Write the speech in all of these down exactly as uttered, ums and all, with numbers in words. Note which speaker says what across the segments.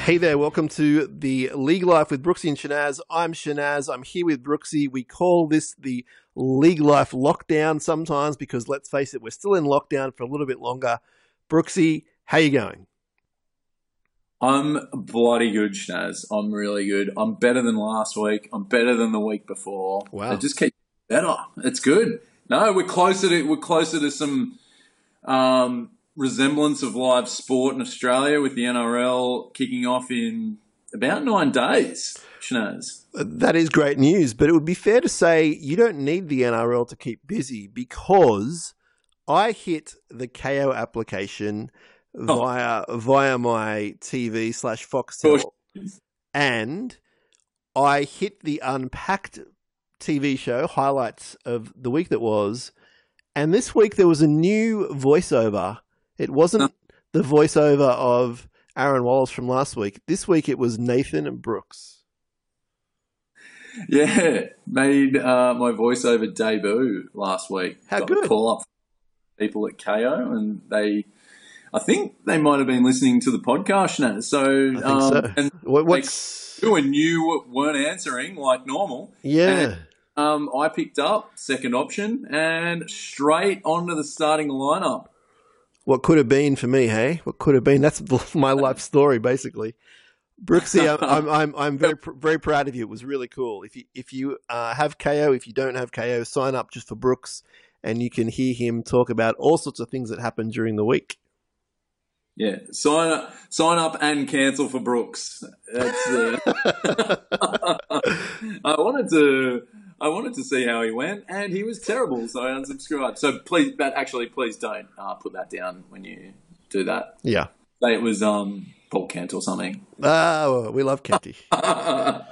Speaker 1: Hey there, welcome to the League Life with Brooksy and Shanaz. I'm Shanaz. I'm here with Brooksy. We call this the League Life lockdown sometimes because, let's face it, we're still in lockdown for a little bit longer. Brooksy, how you going?
Speaker 2: I'm bloody good, Shanaz. I'm really good. I'm better than last week. I'm better than the week before.
Speaker 1: Wow.
Speaker 2: It just keeps better. It's good. No, we're closer to we're closer to some um, resemblance of live sport in Australia with the N R L kicking off in about nine days, Shanaz.
Speaker 1: That is great news, but it would be fair to say you don't need the N R L to keep busy because I hit the K O application via oh. via my T V slash Foxtel, and I hit the Unpacked T V show highlights of the week that was, and this week there was a new voiceover. It wasn't the voiceover of Aaron Wallace from last week. This week it was Nathan and Brooks.
Speaker 2: Yeah, made uh, my voiceover debut last week.
Speaker 1: How
Speaker 2: Got
Speaker 1: good.
Speaker 2: A call up from people at K O, and they, I think they might have been listening to the podcast now. So,
Speaker 1: I think
Speaker 2: um,
Speaker 1: so.
Speaker 2: And
Speaker 1: what, what's
Speaker 2: they and you weren't answering like normal.
Speaker 1: Yeah.
Speaker 2: And, um, I picked up second option and straight onto the starting lineup.
Speaker 1: What could have been for me, hey? What could have been? That's my life story, basically. Brooksy, I'm I'm I'm very very proud of you. It was really cool. If you if you uh, have K O, if you don't have K O, sign up just for Brooks, and you can hear him talk about all sorts of things that happened during the week.
Speaker 2: Yeah, sign up, sign up, and cancel for Brooks. That's uh, I wanted to. I wanted to see how he went, and he was terrible, so I unsubscribed. So please, but actually, please don't uh, put that down when you do that.
Speaker 1: Yeah.
Speaker 2: Say it was um, Paul Kent or something.
Speaker 1: Oh, we love Kenty.
Speaker 2: uh,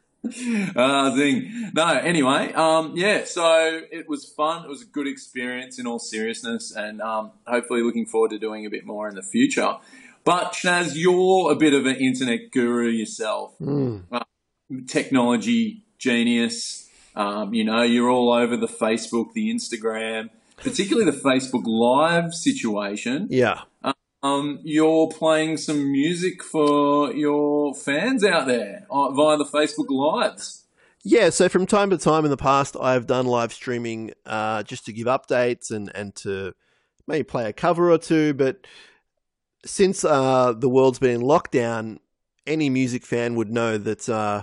Speaker 2: thing. No, anyway, um, yeah, so it was fun. It was a good experience in all seriousness, and um, hopefully looking forward to doing a bit more in the future. But, Shanaz, you're a bit of an internet guru yourself.
Speaker 1: Mm.
Speaker 2: Uh, technology genius. Um, you know, you're all over the Facebook, the Instagram, particularly the Facebook Live situation.
Speaker 1: Yeah.
Speaker 2: Um, you're playing some music for your fans out there uh, via the Facebook Lives.
Speaker 1: Yeah, so from time to time in the past, I've done live streaming uh, just to give updates and, and to maybe play a cover or two. But since uh, the world's been in lockdown, any music fan would know that uh,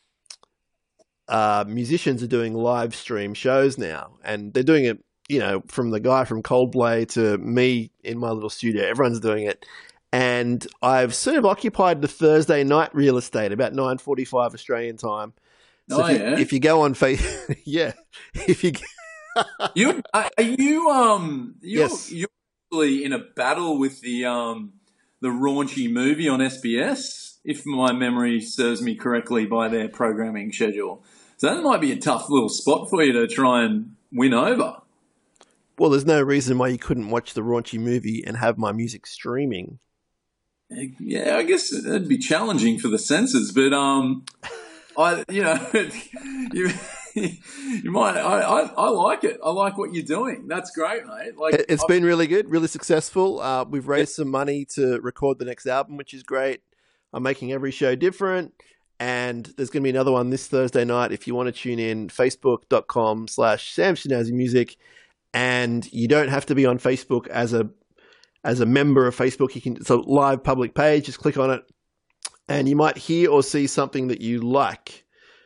Speaker 1: uh, musicians are doing live stream shows now. And they're doing it, you know, from the guy from Coldplay to me in my little studio. Everyone's doing it. And I've sort of occupied the Thursday night real estate about nine forty-five Australian time. So
Speaker 2: oh,
Speaker 1: if, you,
Speaker 2: yeah?
Speaker 1: if you go on Facebook, yeah, if you
Speaker 2: you are you um you're,
Speaker 1: yes.
Speaker 2: you're actually in a battle with the um the raunchy movie on S B S, if my memory serves me correctly by their programming schedule. So that might be a tough little spot for you to try and win over.
Speaker 1: Well, there's no reason why you couldn't watch the raunchy movie and have my music streaming.
Speaker 2: Yeah, I guess it'd be challenging for the censors, but um, I you know you you might I, I I like it. I like what you're doing. That's great, mate. Like
Speaker 1: it's
Speaker 2: I've,
Speaker 1: been really good, really successful. Uh, we've raised some money to record the next album, which is great. I'm making every show different. And there's going to be another one this Thursday night. If you want to tune in, facebook.com slash Sam Shinazi Music. And you don't have to be on Facebook as a as a member of Facebook. You can, it's a live public page. Just click on it. And you might hear or see something that you like.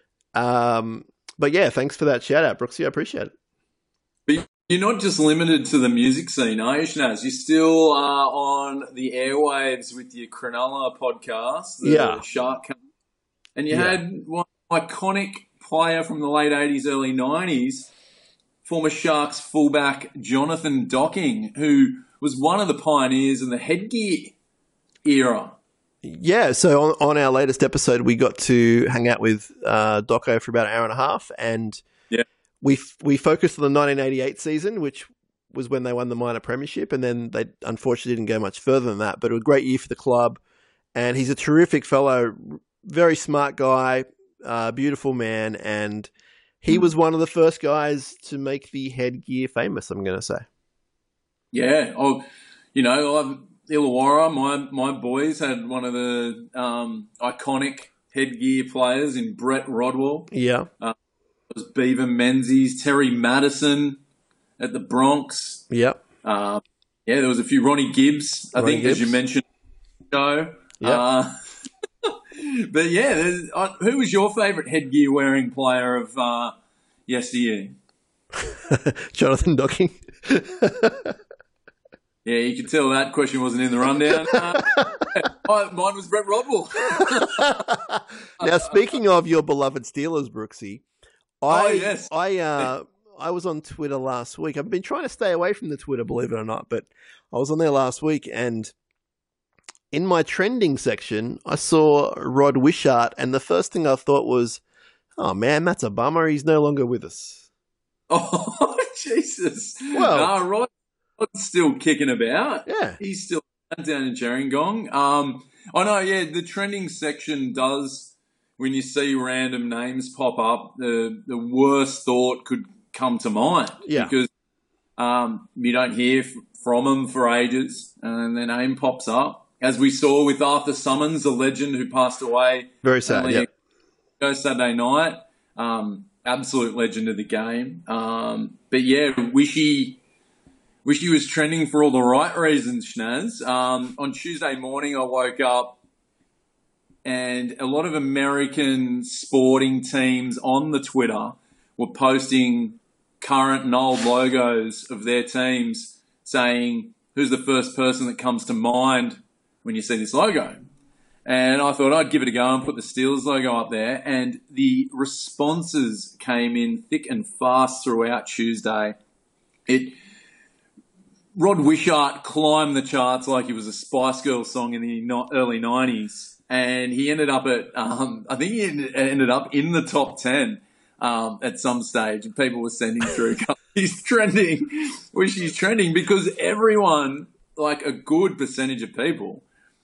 Speaker 1: Um, but yeah, thanks for that shout out, Brooksy. I appreciate it.
Speaker 2: But you're not just limited to the music scene, are you, Shanaz? You still are on the airwaves with your Cronulla podcast, the
Speaker 1: yeah.
Speaker 2: Shark Cup. And you
Speaker 1: yeah.
Speaker 2: had one iconic player from the late eighties, early nineties, former Sharks fullback Jonathan Docking, who was one of the pioneers in the headgear era.
Speaker 1: Yeah, so on, on our latest episode, we got to hang out with uh, Docko for about an hour and a half, and
Speaker 2: yeah.
Speaker 1: we we focused on the nineteen eighty-eight season, which was when they won the minor premiership, and then they unfortunately didn't go much further than that. But it was a great year for the club, and he's a terrific fellow, very smart guy, uh, beautiful man, and he was one of the first guys to make the headgear famous, I'm going to say.
Speaker 2: Yeah. Oh, you know, I've, Illawarra, my my boys had one of the um, iconic headgear players in Brett Rodwell.
Speaker 1: Yeah.
Speaker 2: Uh, it was Beaver Menzies, Terry Madison at the Bronx.
Speaker 1: Yeah.
Speaker 2: Uh, yeah, there was a few. Ronnie Gibbs, I
Speaker 1: Ronnie
Speaker 2: think,
Speaker 1: Gibbs.
Speaker 2: as you mentioned, Joe.
Speaker 1: Yeah.
Speaker 2: Uh, but yeah, there's- uh, who was your favourite headgear wearing player of uh, yesteryear?
Speaker 1: Jonathan Docking.
Speaker 2: Yeah, you could tell that question wasn't in the rundown. Uh, yeah, mine was Brett Rodwell.
Speaker 1: Now, speaking of your beloved Steelers, Brooksy, I
Speaker 2: Oh, yes.
Speaker 1: I uh, I was on Twitter last week. I've been trying to stay away from the Twitter, believe it or not, but I was on there last week, and in my trending section, I saw Rod Wishart, and the first thing I thought was, "Oh man, that's a bummer. He's no longer with us."
Speaker 2: Oh, Jesus.
Speaker 1: Well-
Speaker 2: uh, Rod, Rod's still kicking about.
Speaker 1: Yeah.
Speaker 2: He's still down in Gerringong. Um, I know, yeah, the trending section does, when you see random names pop up, the, the worst thought could come to mind.
Speaker 1: Yeah.
Speaker 2: Because um, you don't hear f- from them for ages, and their name pops up. As we saw with Arthur Summons, a legend who passed away
Speaker 1: Very sad.
Speaker 2: only
Speaker 1: Yeah.
Speaker 2: ago Saturday night. Um, absolute legend of the game. Um, but yeah, Wishy, Wishy was trending for all the right reasons, Schnaz. Um, on Tuesday morning, I woke up and a lot of American sporting teams on the Twitter were posting current and old logos of their teams saying, who's the first person that comes to mind when you see this logo? And I thought I'd give it a go and put the Steelers logo up there. And the responses came in thick and fast throughout Tuesday. It Rod Wishart climbed the charts like he was a Spice Girls song in the no- early nineties. And he ended up at, um, I think he ended up in the top ten um, at some stage. And people were sending through, he's trending, wish he's trending, because everyone, like a good percentage of people,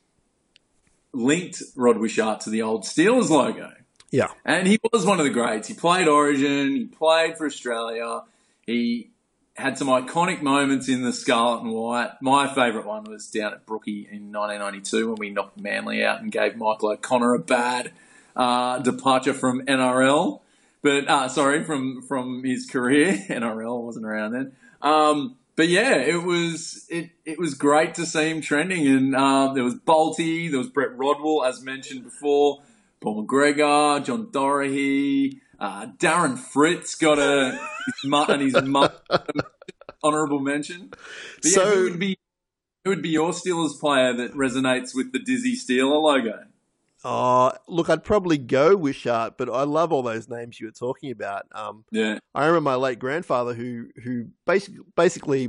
Speaker 2: linked Rod Wishart to the old Steelers logo.
Speaker 1: Yeah.
Speaker 2: And he was one of the greats. He played Origin. He played for Australia. He had some iconic moments in the scarlet and white. My favourite one was down at Brookie in nineteen ninety-two when we knocked Manly out and gave Michael O'Connor a bad uh, departure from N R L. But, uh, sorry, from, from his career. N R L wasn't around then. Um, But yeah, it was it, it was great to see him trending, and um, there was Bolty, there was Brett Rodwell, as mentioned before, Paul McGregor, John Dorahy, uh, Darren Fritz got a his mum and his mum honourable mention. But yeah,
Speaker 1: So-
Speaker 2: who would be who would be your Steelers player that resonates with the Dizzy Steeler logo?
Speaker 1: Oh, look, I'd probably go Wishart, but I love all those names you were talking about. Um,
Speaker 2: Yeah,
Speaker 1: I remember my late grandfather who who basically basically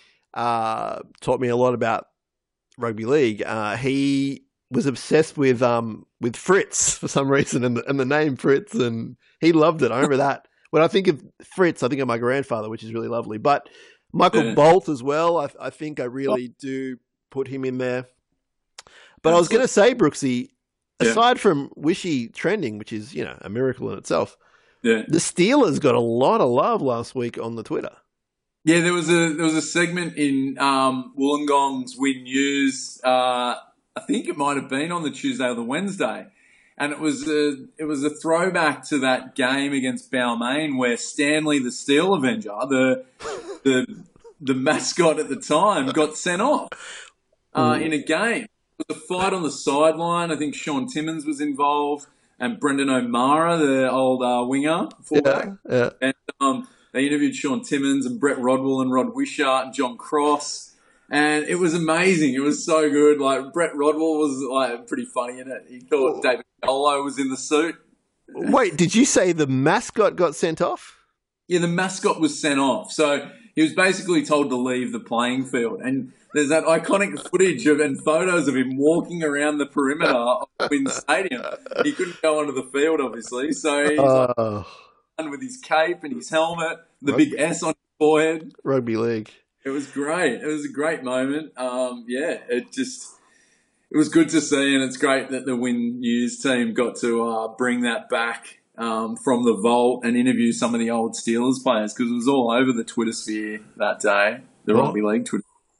Speaker 1: uh, taught me a lot about rugby league. Uh, he was obsessed with um, with Fritz for some reason, and the, and the name Fritz, and he loved it. I remember that. When I think of Fritz, I think of my grandfather, which is really lovely. But Michael
Speaker 2: Yeah.
Speaker 1: Bolt as well. I, I think I really do put him in there. But I was going to say, Brooksy,
Speaker 2: Yeah.
Speaker 1: aside from Wishy trending, which is, you know, a miracle in itself,
Speaker 2: yeah.
Speaker 1: the Steelers got a lot of love last week on the Twitter.
Speaker 2: Yeah, there was a there was a segment in um, Wollongong's Win News. Uh, I think it might have been on the Tuesday or the Wednesday, and it was a it was a throwback to that game against Balmain where Stanley, the Steel Avenger, the the the mascot at the time, got sent off uh, in a game. It was a fight on the sideline. I think Sean Timmins was involved, and Brendan O'Mara, the old uh, winger fullback.
Speaker 1: Yeah, yeah.
Speaker 2: And um, they interviewed Sean Timmins and Brett Rodwell and Rod Wishart and John Cross. And it was amazing. It was so good. Like, Brett Rodwell was like pretty funny in it. He thought David Golo was in the suit.
Speaker 1: Wait, did you say the mascot got sent off?
Speaker 2: Yeah, the mascot was sent off. So he was basically told to leave the playing field. And there's that iconic footage of and photos of him walking around the perimeter of Wynn Stadium. He couldn't go onto the field, obviously. So he's like,
Speaker 1: Oh,
Speaker 2: with his cape and his helmet, the big S on his forehead.
Speaker 1: rugby league.
Speaker 2: It was great. It was a great moment. Um, yeah, it just it was good to see, and it's great that the Win News team got to uh, bring that back um, from the vault and interview some of the old Steelers players because it was all over the Twitter sphere that day, the
Speaker 1: Well,
Speaker 2: rugby league Twitter.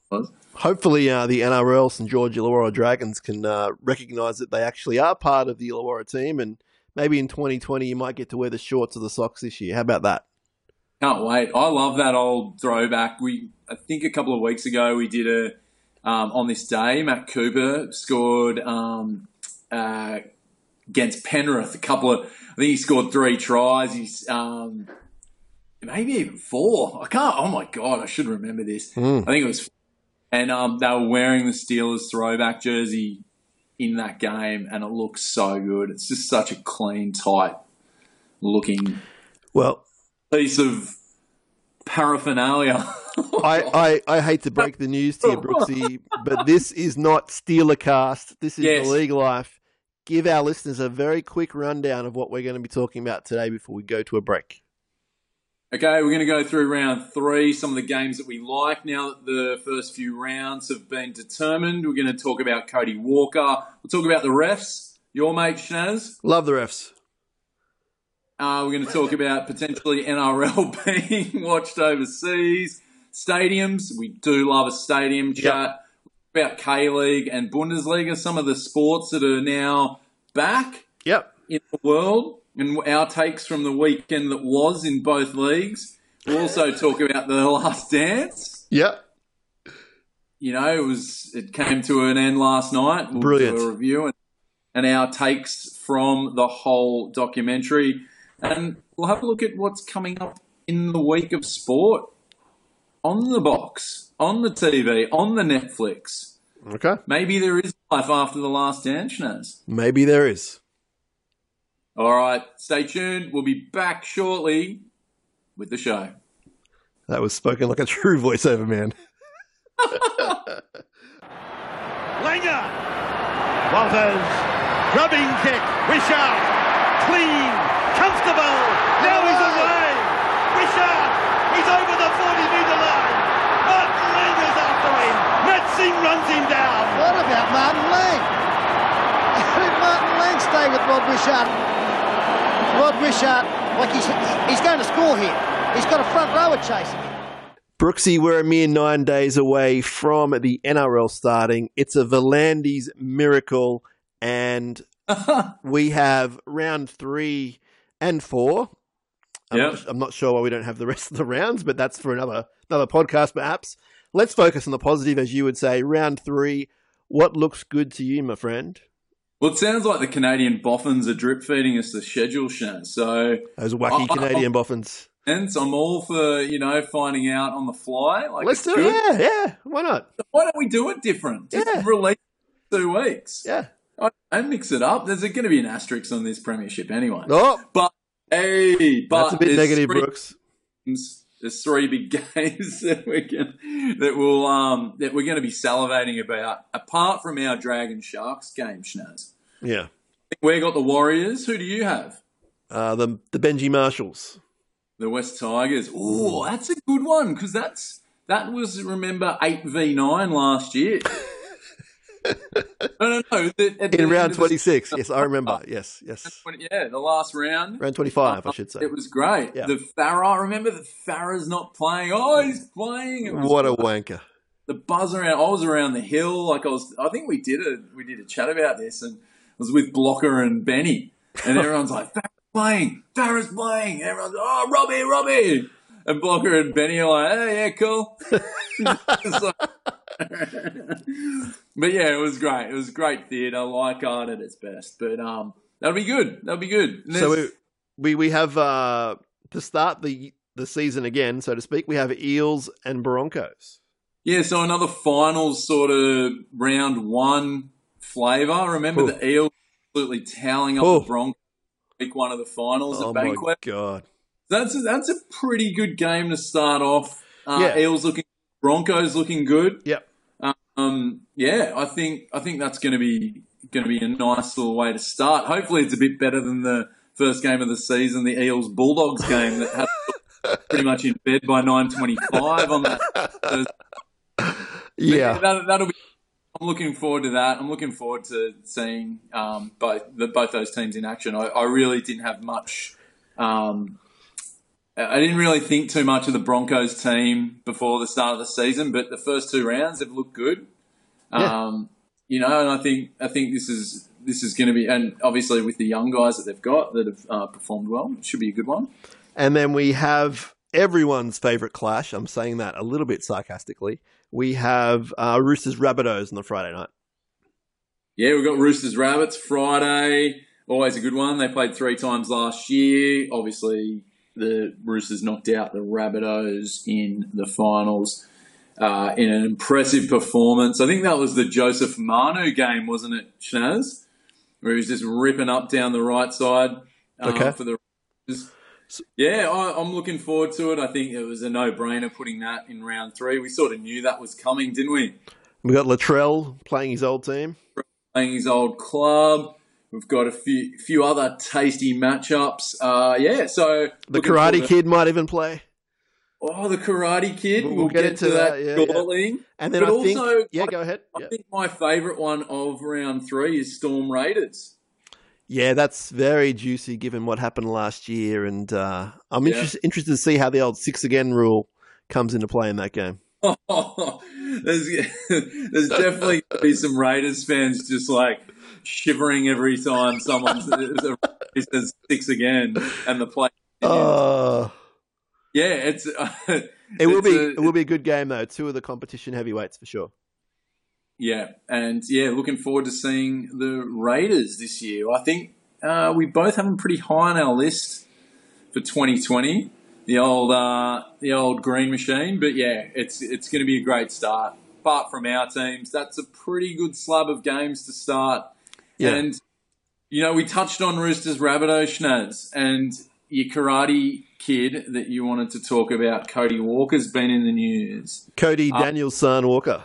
Speaker 2: was.
Speaker 1: Hopefully, uh, the N R L St George Illawarra Dragons can uh, recognise that they actually are part of the Illawarra team, and maybe in twenty twenty you might get to wear the shorts of the Sox this year. How about that?
Speaker 2: Can't wait. I love that old throwback. We, I think a couple of weeks ago we did a um, on this day. Matt Cooper scored um, uh, against Penrith. A couple of, I think he scored three tries. He's um, maybe even four. I can't. Oh my god, I should remember this.
Speaker 1: Mm.
Speaker 2: I think it was. And um, they were wearing the Steelers throwback jersey in that game, and it looks so good. It's just such a clean, tight looking
Speaker 1: Well,
Speaker 2: piece of paraphernalia.
Speaker 1: I, I, I hate to break the news to you, Brooksy, but this is not Steelercast. This is
Speaker 2: Yes.
Speaker 1: The League Life. Give our listeners a very quick rundown of what we're going to be talking about today before we go to a break.
Speaker 2: Okay, we're going to go through round three, some of the games that we like. Now that the first few rounds have been determined, we're going to talk about Cody Walker. We'll talk about the refs, your mate Shnaz.
Speaker 1: Love the refs.
Speaker 2: Uh, we're going to talk about potentially N R L being watched overseas. Stadiums, we do love a stadium chat.
Speaker 1: Yep.
Speaker 2: About K-League and Bundesliga, some of the sports that are now back
Speaker 1: Yep.
Speaker 2: in the world. And our takes from the weekend that was in both leagues. We'll also talk about The Last Dance.
Speaker 1: Yep.
Speaker 2: You know, it was it came to an end last night. We'll
Speaker 1: Brilliant.
Speaker 2: do a review and, and our takes from the whole documentary. And we'll have a look at what's coming up in the week of sport on the box, on the T V, on the Netflix.
Speaker 1: Okay.
Speaker 2: Maybe there is life after The Last Dance, Shnaz.
Speaker 1: Maybe there is.
Speaker 2: All right, stay tuned. We'll be back shortly with the show.
Speaker 1: That was spoken like a true voiceover man.
Speaker 3: Langer. Walters. Grubbing kick. Wishart. Clean. Comfortable. Now he's away. Wishart. He's over the forty-metre line. Martin Langer's after him. Matt Singh runs him down.
Speaker 4: What about Martin Lang? How did Martin Lang stay with Rod Wishart? Rod Wishart, like he's, he's going to score here. He's got a front rower chasing him.
Speaker 1: Brooksy, we're a mere nine days away from the N R L starting. It's a Volandis miracle, and we have round three and four. I'm,
Speaker 2: Yep.
Speaker 1: not, I'm not sure why we don't have the rest of the rounds, but that's for another another podcast, perhaps. Let's focus on the positive, as you would say. Round three, what looks good to you, my friend?
Speaker 2: Well, it sounds like the Canadian Boffins are drip feeding us the schedule, Shan. So
Speaker 1: Those wacky
Speaker 2: I-
Speaker 1: Canadian boffins.
Speaker 2: hence, I'm all for, you know, finding out on the fly. Like,
Speaker 1: Let's
Speaker 2: it's
Speaker 1: do it.
Speaker 2: good.
Speaker 1: Yeah, yeah. Why not?
Speaker 2: Why don't we do it different? Just
Speaker 1: Yeah.
Speaker 2: release two weeks.
Speaker 1: Yeah.
Speaker 2: I don't mix it up. There's going to be an asterisk on this premiership anyway.
Speaker 1: Oh,
Speaker 2: But hey, but
Speaker 1: that's a bit
Speaker 2: there's
Speaker 1: negative,
Speaker 2: three
Speaker 1: Brooks.
Speaker 2: games- There's three big games that we can that will um that we're going to be salivating about. Apart from our Dragon Sharks game, Schnaz.
Speaker 1: Yeah.
Speaker 2: We got the Warriors. Who do you have?
Speaker 1: Uh, the the Benji Marshalls.
Speaker 2: The West Tigers. Oh, that's a good one because that's that was remember eight v nine last year. no, no, no. At the- at the
Speaker 1: In
Speaker 2: end
Speaker 1: round
Speaker 2: of the-
Speaker 1: twenty-six. Yes, I remember. Yes, yes.
Speaker 2: Yeah, the last round.
Speaker 1: Round twenty-five, I should say.
Speaker 2: It was great.
Speaker 1: Yeah.
Speaker 2: The Farah, I remember the Farah's not playing. Oh, he's playing. It was
Speaker 1: What a wanker.
Speaker 2: the buzz around. I was around the hill. Like I was. I think we did a we did a chat about this, and I was with Blocker and Benny, and everyone's like, "Farah's playing. Farah's playing." Everyone's oh, Robbie, Robbie, and Blocker and Benny are like, "Hey, yeah, cool." So- but yeah, it was great. It was great theatre, like art at its best. But um, that'll be good. That'll be good. And
Speaker 1: So
Speaker 2: there's-
Speaker 1: we, we we have uh, to start the the season again, so to speak. We have Eels and Broncos.
Speaker 2: Yeah, so another finals sort of round one flavour. Remember
Speaker 1: Ooh.
Speaker 2: the Eels absolutely toweling up
Speaker 1: Ooh.
Speaker 2: the Broncos week one of the finals
Speaker 1: Oh
Speaker 2: at
Speaker 1: my
Speaker 2: Banquet.
Speaker 1: god!
Speaker 2: That's a, that's a pretty good game to start off. Uh,
Speaker 1: Yeah.
Speaker 2: Eels looking, Broncos looking good.
Speaker 1: Yep.
Speaker 2: Um, yeah, I think I think that's going to be going to be a nice little way to start. Hopefully, it's a bit better than the first game of the season, the Eels Bulldogs game that had pretty much in bed by nine twenty-five on that Thursday.
Speaker 1: Yeah.
Speaker 2: That, that'll be. I'm looking forward to that. I'm looking forward to seeing um, both the, both those teams in action. I, I really didn't have much um, I didn't really think too much of the Broncos team before the start of the season, but the first two rounds have looked good.
Speaker 1: Yeah.
Speaker 2: Um, you know, and I think I think this is this is going to be, and obviously with the young guys that they've got that have uh, performed well, it should be a good one.
Speaker 1: And then we have everyone's favourite clash. I'm saying that a little bit sarcastically. We have uh, Roosters Rabbitohs on the Friday night.
Speaker 2: Yeah, we've got Roosters Rabbits Friday. Always a good one. They played three times last year. Obviously, the Roosters knocked out the Rabbitohs in the finals uh, in an impressive performance. I think that was the Joseph Manu game, wasn't it, Shnaz? Where he was just ripping up down the right side um,
Speaker 1: okay.
Speaker 2: for the Roosters. Yeah, I, I'm looking forward to it. I think it was a no-brainer putting that in round three. We sort of knew that was coming, didn't we?
Speaker 1: We got Latrell playing his old team.
Speaker 2: Playing his old club. We've got a few few other tasty matchups. Uh, yeah, so...
Speaker 1: The Karate Kid might even play.
Speaker 2: Oh, the Karate Kid.
Speaker 1: We'll,
Speaker 2: we'll,
Speaker 1: we'll get, get into that, that yeah,
Speaker 2: shortly.
Speaker 1: Yeah. And then
Speaker 2: but
Speaker 1: I
Speaker 2: also,
Speaker 1: think... Yeah,
Speaker 2: I,
Speaker 1: go ahead.
Speaker 2: I
Speaker 1: yeah.
Speaker 2: think my favourite one of round three is Storm Raiders.
Speaker 1: Yeah, that's very juicy given what happened last year. And uh, I'm
Speaker 2: yeah.
Speaker 1: interest, interested to see how the old six again rule comes into play in that game.
Speaker 2: Oh, there's, there's definitely going to be some Raiders fans just like shivering every time someone says six again and the play.
Speaker 1: Oh,
Speaker 2: yeah, it's uh,
Speaker 1: it
Speaker 2: it's
Speaker 1: will be
Speaker 2: a,
Speaker 1: it will be a good game though. Two of the competition heavyweights for sure.
Speaker 2: Yeah, and yeah, looking forward to seeing the Raiders this year. I think uh, we both have them pretty high on our list for twenty twenty. The old uh, the old green machine, but yeah, it's it's going to be a great start. Apart from our teams, that's a pretty good slab of games to start.
Speaker 1: Yeah.
Speaker 2: And, you know, we touched on Roosters Rabbitohs, Schnaz, and your Karate Kid that you wanted to talk about, Cody Walker's been in the news.
Speaker 1: Cody
Speaker 2: uh,
Speaker 1: Daniel's son, Walker.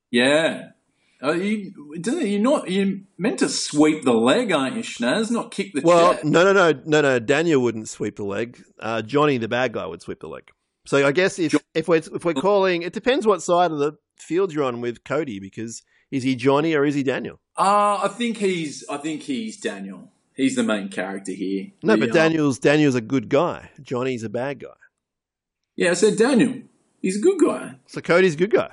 Speaker 2: Yeah. Uh, you, you're not you're meant to sweep the leg, aren't you, Schnaz? Not kick the
Speaker 1: well,
Speaker 2: chair.
Speaker 1: no, no, no, no, no. Daniel wouldn't sweep the leg. Uh, Johnny, the bad guy, would sweep the leg. So I guess if, if we're if we're calling, it depends what side of the field you're on with Cody, because is he Johnny or is he Daniel?
Speaker 2: Uh, I think he's I think he's Daniel. He's the main character here.
Speaker 1: No,
Speaker 2: the,
Speaker 1: but Daniel's Daniel's a good guy. Johnny's a bad guy.
Speaker 2: Yeah, I said Daniel. He's a good guy.
Speaker 1: So Cody's a good guy.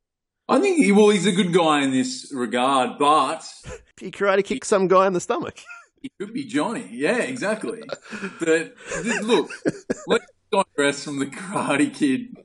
Speaker 2: I think he well, he's a good guy in this regard, but
Speaker 1: he karate kicked some guy in the stomach.
Speaker 2: He could be Johnny. Yeah, exactly. But look, let's digress from the Karate Kid.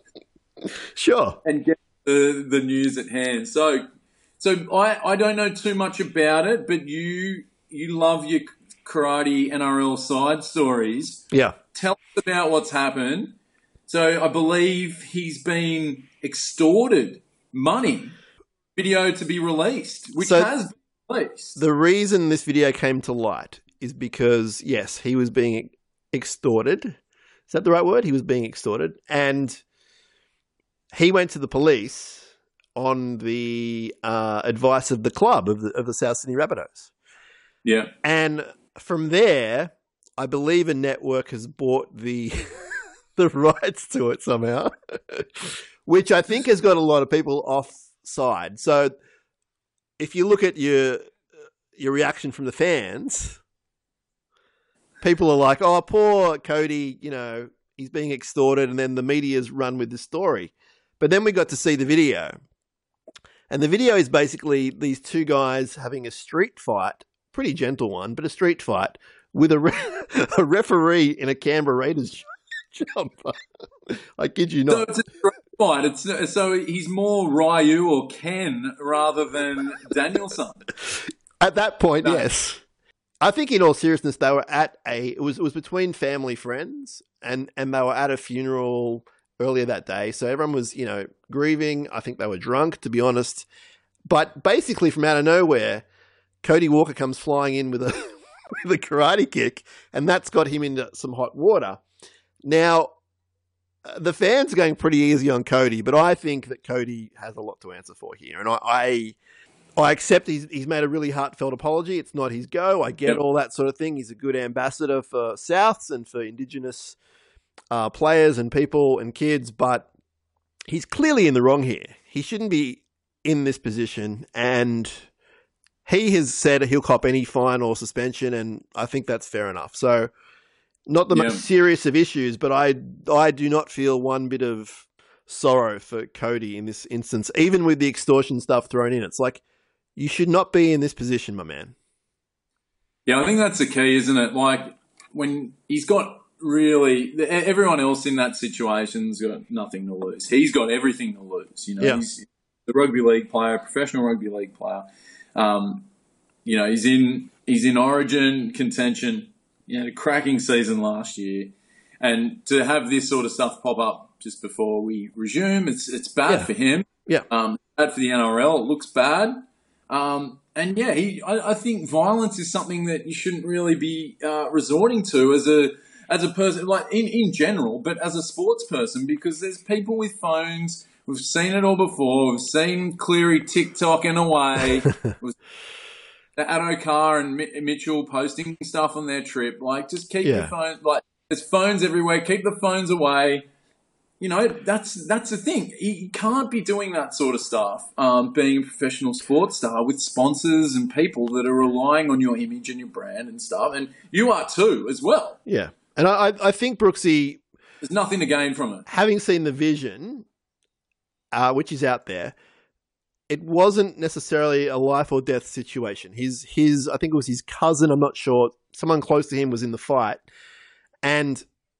Speaker 1: Sure.
Speaker 2: And get the the news at hand. So, so I, I don't know too much about it, but you you love your karate N R L side stories.
Speaker 1: Yeah.
Speaker 2: Tell us about what's happened. So I believe he's been extorted money video to be released, which
Speaker 1: so
Speaker 2: has been released.
Speaker 1: The reason this video came to light is because, yes, he was being extorted. Is that the right word? He was being extorted. And he went to the police on the uh, advice of the club, of the, of the South Sydney Rabbitohs.
Speaker 2: Yeah.
Speaker 1: And from there, I believe a network has bought the the rights to it somehow, which I think has got a lot of people offside. So if you look at your your reaction from the fans, people are like, oh, poor Cody, you know, he's being extorted, and then the media's run with the story. But then we got to see the video. And the video is basically these two guys having a street fight, pretty gentle one, but a street fight, with a, re- a referee in a Canberra Raiders jumper. I kid you not.
Speaker 2: So it's a street fight. It's, so he's more Ryu or Ken rather than Danielson.
Speaker 1: At that point,
Speaker 2: no.
Speaker 1: yes. I think in all seriousness, they were at a, it was it was between family friends, and, and they were at a funeral earlier that day. So everyone was, you know, grieving. I think they were drunk, to be honest. But basically from out of nowhere, Cody Walker comes flying in with a, with a karate kick, and that's got him into some hot water. Now, the fans are going pretty easy on Cody, but I think that Cody has a lot to answer for here. And I... I I accept he's he's made a really heartfelt apology. It's not his go. I get
Speaker 2: yep.
Speaker 1: all that sort of thing. He's a good ambassador for Souths and for Indigenous uh, players and people and kids, but he's clearly in the wrong here. He shouldn't be in this position, and he has said he'll cop any fine or suspension, and I think that's fair enough. So Not the
Speaker 2: Yeah.
Speaker 1: most serious of issues, but I I do not feel one bit of sorrow for Cody in this instance, even with the extortion stuff thrown in. It's like, you should not be in this position, my man.
Speaker 2: Yeah, I think that's the key, isn't it? Like, when he's got really, everyone else in that situation's got nothing to lose. He's got everything to lose. You know,
Speaker 1: Yeah.
Speaker 2: he's the rugby league player, professional rugby league player. Um, you know, he's in he's in Origin contention. He had a cracking season last year, and to have this sort of stuff pop up just before we resume, it's it's bad
Speaker 1: Yeah.
Speaker 2: for him.
Speaker 1: Yeah.
Speaker 2: Um, bad for the N R L. It looks bad. Um, and yeah, he, I, I think violence is something that you shouldn't really be uh, resorting to as a as a person, like in, in general, but as a sports person, because there's people with phones. We've seen it all before. We've seen Cleary TikToking away. Addo Carr and Mi- Mitchell posting stuff on their trip. Like, just keep
Speaker 1: Yeah.
Speaker 2: your phone. Like, there's phones everywhere. Keep the phones away. You know, that's that's the thing. You can't be doing that sort of stuff, um, being a professional sports star with sponsors and people that are relying on your image and your brand and stuff. And you are too, as well.
Speaker 1: Yeah. And I, I think, Brooksy,
Speaker 2: There's nothing to gain from it.
Speaker 1: having seen the vision, uh, which is out there, it wasn't necessarily a life or death situation. His, his, I think it was his cousin, I'm not sure, someone close to him was in the fight. And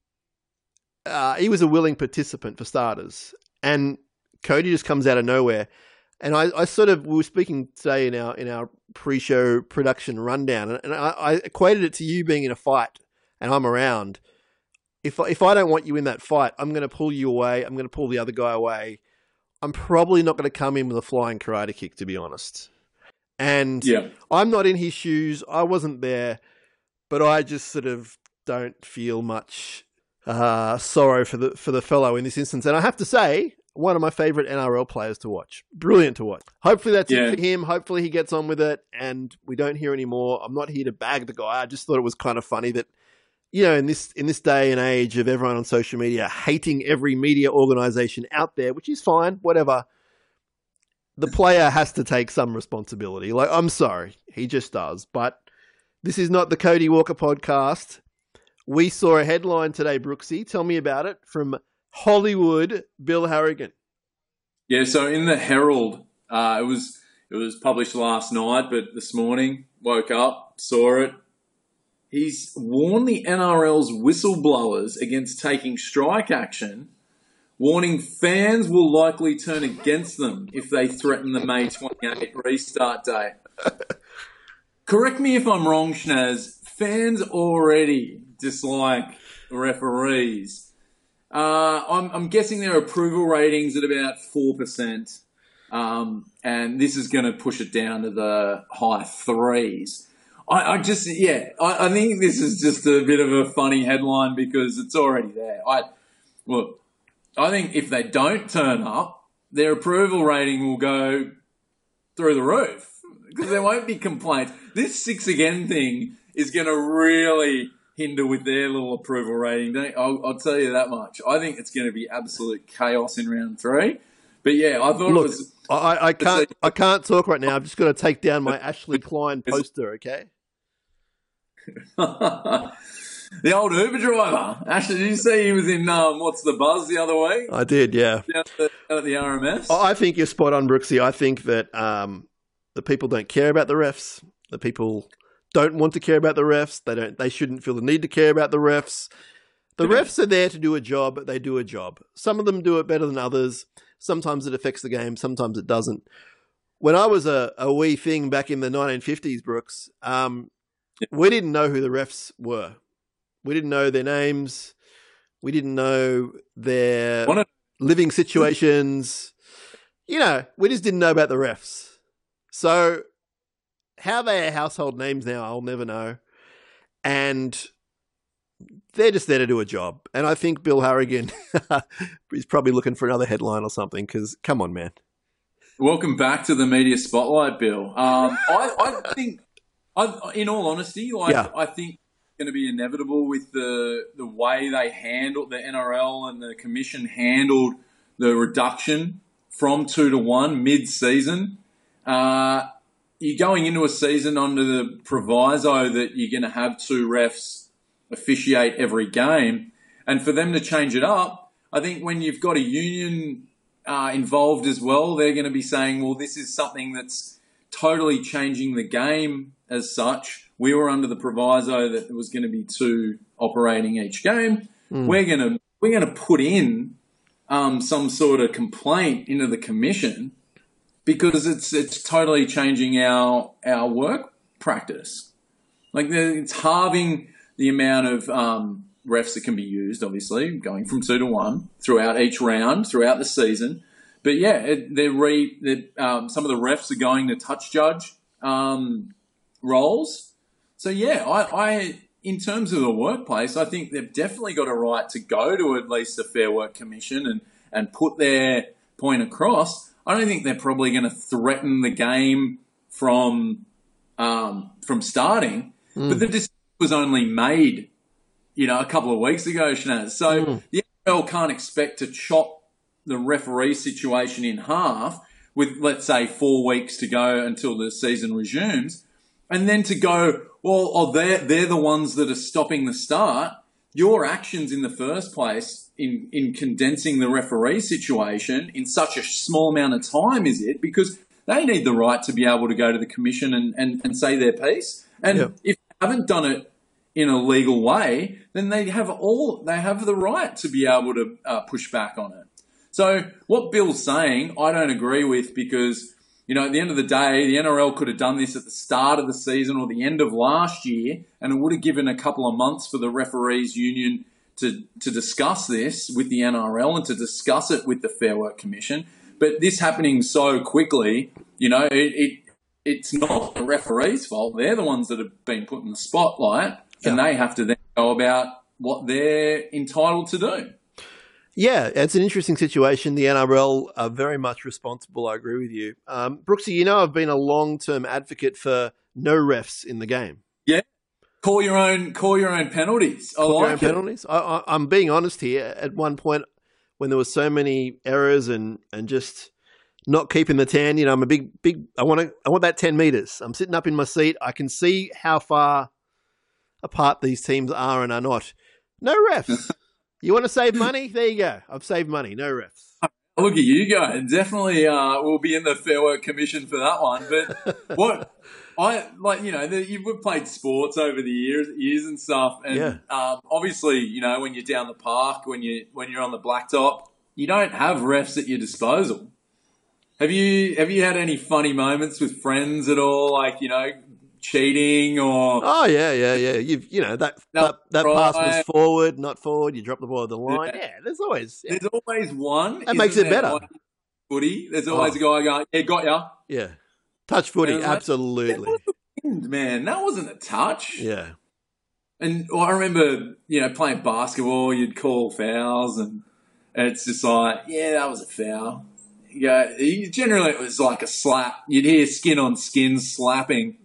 Speaker 1: uh, he was a willing participant for starters. And Cody just comes out of nowhere. And I, I sort of, we were speaking today in our in our pre-show production rundown, and I, I equated it to you being in a fight and I'm around. If, if I don't want you in that fight, I'm going to pull you away. I'm going to pull the other guy away. I'm probably not going to come in with a flying karate kick, to be honest. And
Speaker 2: Yeah.
Speaker 1: I'm not in his shoes. I wasn't there, but I just sort of don't feel much uh, sorrow for the for the fellow in this instance. And I have to say, one of my favorite N R L players to watch. Brilliant to watch. Hopefully that's
Speaker 2: Yeah.
Speaker 1: it for him. Hopefully he gets on with it and we don't hear any more. I'm not here to bag the guy. I just thought it was kind of funny that, you know, in this in this day and age of everyone on social media hating every media organization out there, which is fine, whatever, the player has to take some responsibility. Like, I'm sorry, he just does. But this is not the Cody Walker podcast. We saw a headline today, Brooksy. Tell me about it, from Hollywood, Bill Harrigan.
Speaker 2: Yeah, so in the Herald, uh, it was it was published last night, but this morning, woke up, saw it. He's warned the N R L's whistleblowers against taking strike action, warning fans will likely turn against them if they threaten the May twenty-eighth restart date. Correct me if I'm wrong, Schnaz. Fans already dislike referees. Uh, I'm, I'm guessing their approval rating's at about four percent. Um, and this is going to push it down to the high threes. I, I just, yeah, I, I think this is just a bit of a funny headline because it's already there. I Look, I think if they don't turn up, their approval rating will go through the roof because there won't be complaints. This six again thing is going to really hinder with their little approval rating. Don't, I'll, I'll tell you that much. I think it's going to be absolute chaos in round three. But yeah, I thought
Speaker 1: Look,
Speaker 2: it was.
Speaker 1: I, I can't I can't talk right now. I've just got to take down my Ashley Klein poster, okay?
Speaker 2: The old Uber driver. Actually, did you see he was in um, What's the Buzz the other week?
Speaker 1: I did, yeah.
Speaker 2: Down at the, down at the R M S?
Speaker 1: I think you're spot on, Brooksy. I think that um, the people don't care about the refs. The people don't want to care about the refs. They don't. They shouldn't feel the need to care about the refs. The refs are there to do a job. They do a job. Some of them do it better than others. Sometimes it affects the game. Sometimes it doesn't. When I was a, a wee thing back in the nineteen fifties, Brooks, um, we didn't know who the refs were. We didn't know their names. We didn't know their
Speaker 2: One of-
Speaker 1: living situations. You know, we just didn't know about the refs. So how they are household names now, I'll never know. And they're just there to do a job. And I think Bill Harrigan is probably looking for another headline or something because, come on, man.
Speaker 2: Welcome back to the media spotlight, Bill. Um, I, I think, I, in all honesty, like
Speaker 1: Yeah.
Speaker 2: I think it's going to be inevitable with the the way they handled the N R L and the commission handled the reduction from two to one mid-season. Uh, you're going into a season under the proviso that you're going to have two refs officiate every game. And for them to change it up, I think when you've got a union uh, involved as well, they're going to be saying, well, this is something that's totally changing the game as such. We were under the proviso that there was going to be two operating each game. Mm. We're going to we're going to put in um, some sort of complaint into the commission because it's it's totally changing our our work practice. Like it's halving the amount of um, refs that can be used, obviously, going from two to one throughout each round, throughout the season. But yeah, it, they're re, they're, um, some of the refs are going to touch judge um, roles. So yeah, I, I in terms of the workplace, I think they've definitely got a right to go to at least the Fair Work Commission and, and put their point across. I don't think they're probably going to threaten the game from um, from starting, mm. but the decision was only made, you know, a couple of weeks ago, Shanaz. So mm. the N R L can't expect to chop the referee situation in half with, let's say, four weeks to go until the season resumes, and then to go, well, oh, they're, they're the ones that are stopping the start. Your actions in the first place in, in condensing the referee situation in such a small amount of time is it? Because they need the right to be able to go to the commission and, and, and say their piece. And yep. if they haven't done it in a legal way, then they have all they have the right to be able to uh, push back on it. So what Bill's saying, I don't agree with because, you know, at the end of the day, the N R L could have done this at the start of the season or the end of last year, and it would have given a couple of months for the referees union to, to discuss this with the N R L and to discuss it with the Fair Work Commission. But this happening so quickly, you know, it, it it's not the referees' fault. They're the ones that have been put in the spotlight, yeah. and they have to then go about what they're entitled to do.
Speaker 1: Yeah, it's an interesting situation. The N R L are very much responsible. I agree with you. Um, Brooksy, you know I've been a long-term advocate for no refs in the game.
Speaker 2: Yeah. Call your own call your own penalties. I
Speaker 1: call
Speaker 2: like
Speaker 1: your own
Speaker 2: it.
Speaker 1: penalties. I, I, I'm being honest here. At one point when there were so many errors and, and just not keeping the ten, you know, I'm a big, big, I want to, I want that ten meters. I'm sitting up in my seat. I can see how far apart these teams are and are not. No refs. You want to save money? There you go. I've saved money. No refs.
Speaker 2: Look at you go. Definitely uh, we'll be in the Fair Work Commission for that one. But what I like, you know, the, you've played sports over the years, years and stuff. And
Speaker 1: yeah.
Speaker 2: um, obviously, you know, when you're down the park, when, you, when you're on the blacktop, you don't have refs at your disposal. Have you have you had any funny moments with friends at all? Like, you know, cheating or
Speaker 1: oh yeah yeah yeah you've you know that
Speaker 2: no,
Speaker 1: that, that
Speaker 2: right.
Speaker 1: pass was forward, not forward, you drop the ball at the line. Yeah, yeah there's always yeah.
Speaker 2: there's always one
Speaker 1: that makes it
Speaker 2: there,
Speaker 1: better.
Speaker 2: Like footy, there's always oh. a guy going, yeah, got ya.
Speaker 1: Yeah, touch footy,
Speaker 2: like,
Speaker 1: absolutely.
Speaker 2: That wasn't, man, that wasn't a touch.
Speaker 1: Yeah,
Speaker 2: and well, I remember you know playing basketball, you'd call fouls, and, and it's just like, yeah, that was a foul. You go, generally it was like a slap. You'd hear skin on skin slapping.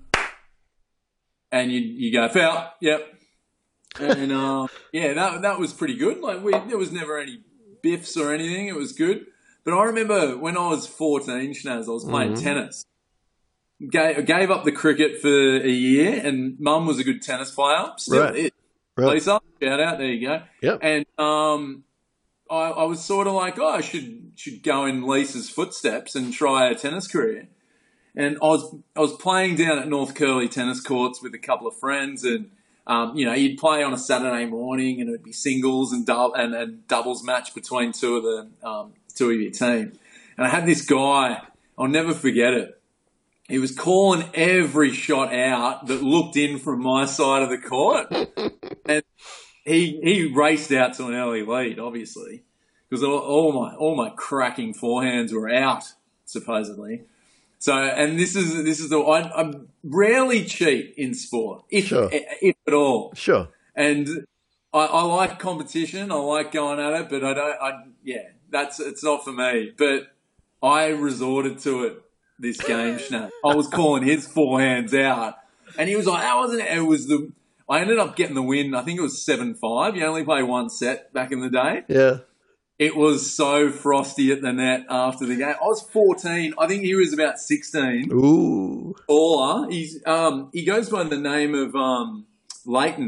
Speaker 2: And you you go, foul, yep. And, uh, yeah, that that was pretty good. Like we, there was never any biffs or anything. It was good. But I remember when I was fourteen, Shanaz, I was playing mm-hmm. tennis. Gave, gave up the cricket for a year, and Mum was a good tennis player. Still
Speaker 1: right.
Speaker 2: is.
Speaker 1: Right.
Speaker 2: Lisa, shout out. There you go.
Speaker 1: Yep.
Speaker 2: And um, I, I was sort of like, oh, I should should go in Lisa's footsteps and try a tennis career. And I was I was playing down at North Curly tennis courts with a couple of friends, and um, you know you'd play on a Saturday morning, and it'd be singles and du- and, and doubles match between two of the um, two of your team. And I had this guy, I'll never forget it. He was calling every shot out that looked in from my side of the court, and he he raced out to an early lead, obviously, because all, all my all my cracking forehands were out supposedly. So, and this is this is the I, I rarely cheat in sport, if
Speaker 1: sure.
Speaker 2: if at all.
Speaker 1: Sure.
Speaker 2: And I, I like competition. I like going at it, but I don't. I yeah, that's it's not for me. But I resorted to it this game, Schnapp. I was calling his forehands out, and he was like, "How wasn't it?" It was the. I ended up getting the win. I think it was seven five. You only play one set back in the day.
Speaker 1: Yeah.
Speaker 2: It was so frosty at the net after the game. I was fourteen. I think he was about sixteen.
Speaker 1: Ooh.
Speaker 2: Taller. He's um he goes by the name of um Leighton.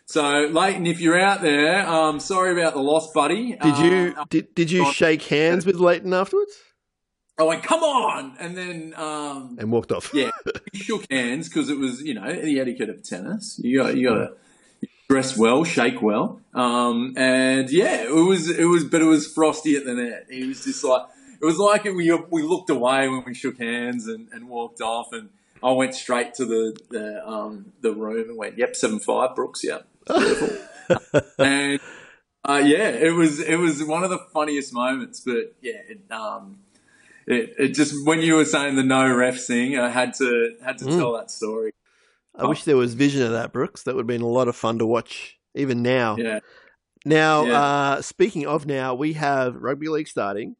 Speaker 2: So, Leighton, if you're out there, um, sorry about the loss, buddy.
Speaker 1: Did you
Speaker 2: uh,
Speaker 1: did, did you shake hands with Leighton afterwards?
Speaker 2: I went, come on! And then... Um,
Speaker 1: and walked off.
Speaker 2: Yeah, we shook hands because it was, you know, the etiquette of tennis. You got you got to dress well, shake well. Um, and, yeah, it was, it was, but it was Frosty at the net. He was just like... It was like we we looked away when we shook hands and, and walked off, and I went straight to the the, um, the room and went, "Yep, seven five, Brooks, yeah, beautiful." and uh, yeah, it was it was one of the funniest moments. But yeah, it, um, it it just when you were saying the no ref thing, I had to had to mm. tell that story.
Speaker 1: I oh. wish there was vision of that, Brooks. That would have been a lot of fun to watch, even now.
Speaker 2: Yeah.
Speaker 1: Now,
Speaker 2: yeah.
Speaker 1: Uh, speaking of now, we have rugby league starting.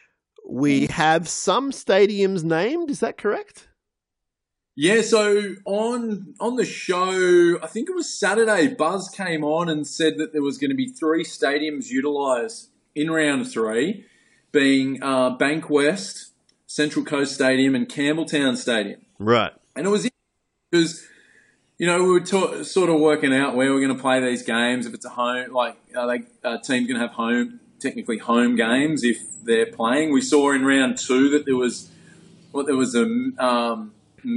Speaker 1: We have some stadiums named. Is that correct?
Speaker 2: Yeah. So on on the show, I think it was Saturday, Buzz came on and said that there was going to be three stadiums utilised in round three, being uh, Bankwest, Central Coast Stadium, and Campbelltown Stadium.
Speaker 1: Right.
Speaker 2: And it was because you know we were ta- sort of working out where we're going to play these games. If it's a home, like are they a team's going to have home. Technically home games if they're playing. We saw in round two that there was what there was a um,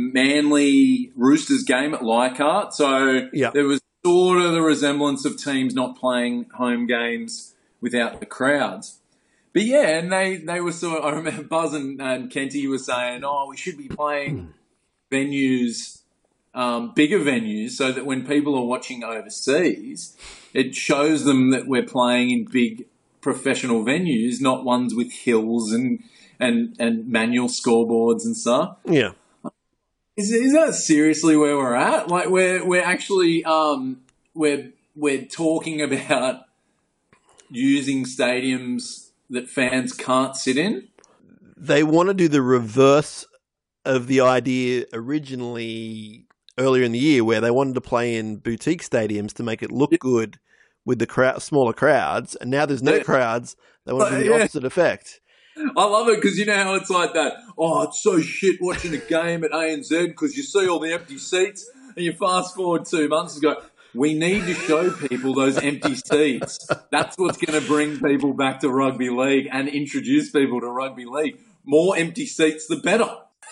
Speaker 2: Manly Roosters game at Leichhardt, so
Speaker 1: yeah.
Speaker 2: there was sort of the resemblance of teams not playing home games without the crowds. But yeah, and they, they were sort of, I remember Buzz and, and Kenty were saying, oh, we should be playing venues, um, bigger venues, so that when people are watching overseas, it shows them that we're playing in big professional venues, not ones with hills and and, and manual scoreboards and stuff.
Speaker 1: Yeah,
Speaker 2: is is that seriously where we're at? Like we're we're actually um we're we're talking about using stadiums that fans can't sit in.
Speaker 1: They want to do the reverse of the idea originally earlier in the year, where they wanted to play in boutique stadiums to make it look yeah. good. With the crowd, smaller crowds, and now there's no yeah. crowds. They want to do the yeah. opposite effect.
Speaker 2: I love it because you know how it's like that. Oh, it's so shit watching a game at A N Z because you see all the empty seats, and you fast forward two months and go, we need to show people those empty seats. That's what's going to bring people back to rugby league and introduce people to rugby league. More empty seats, the better.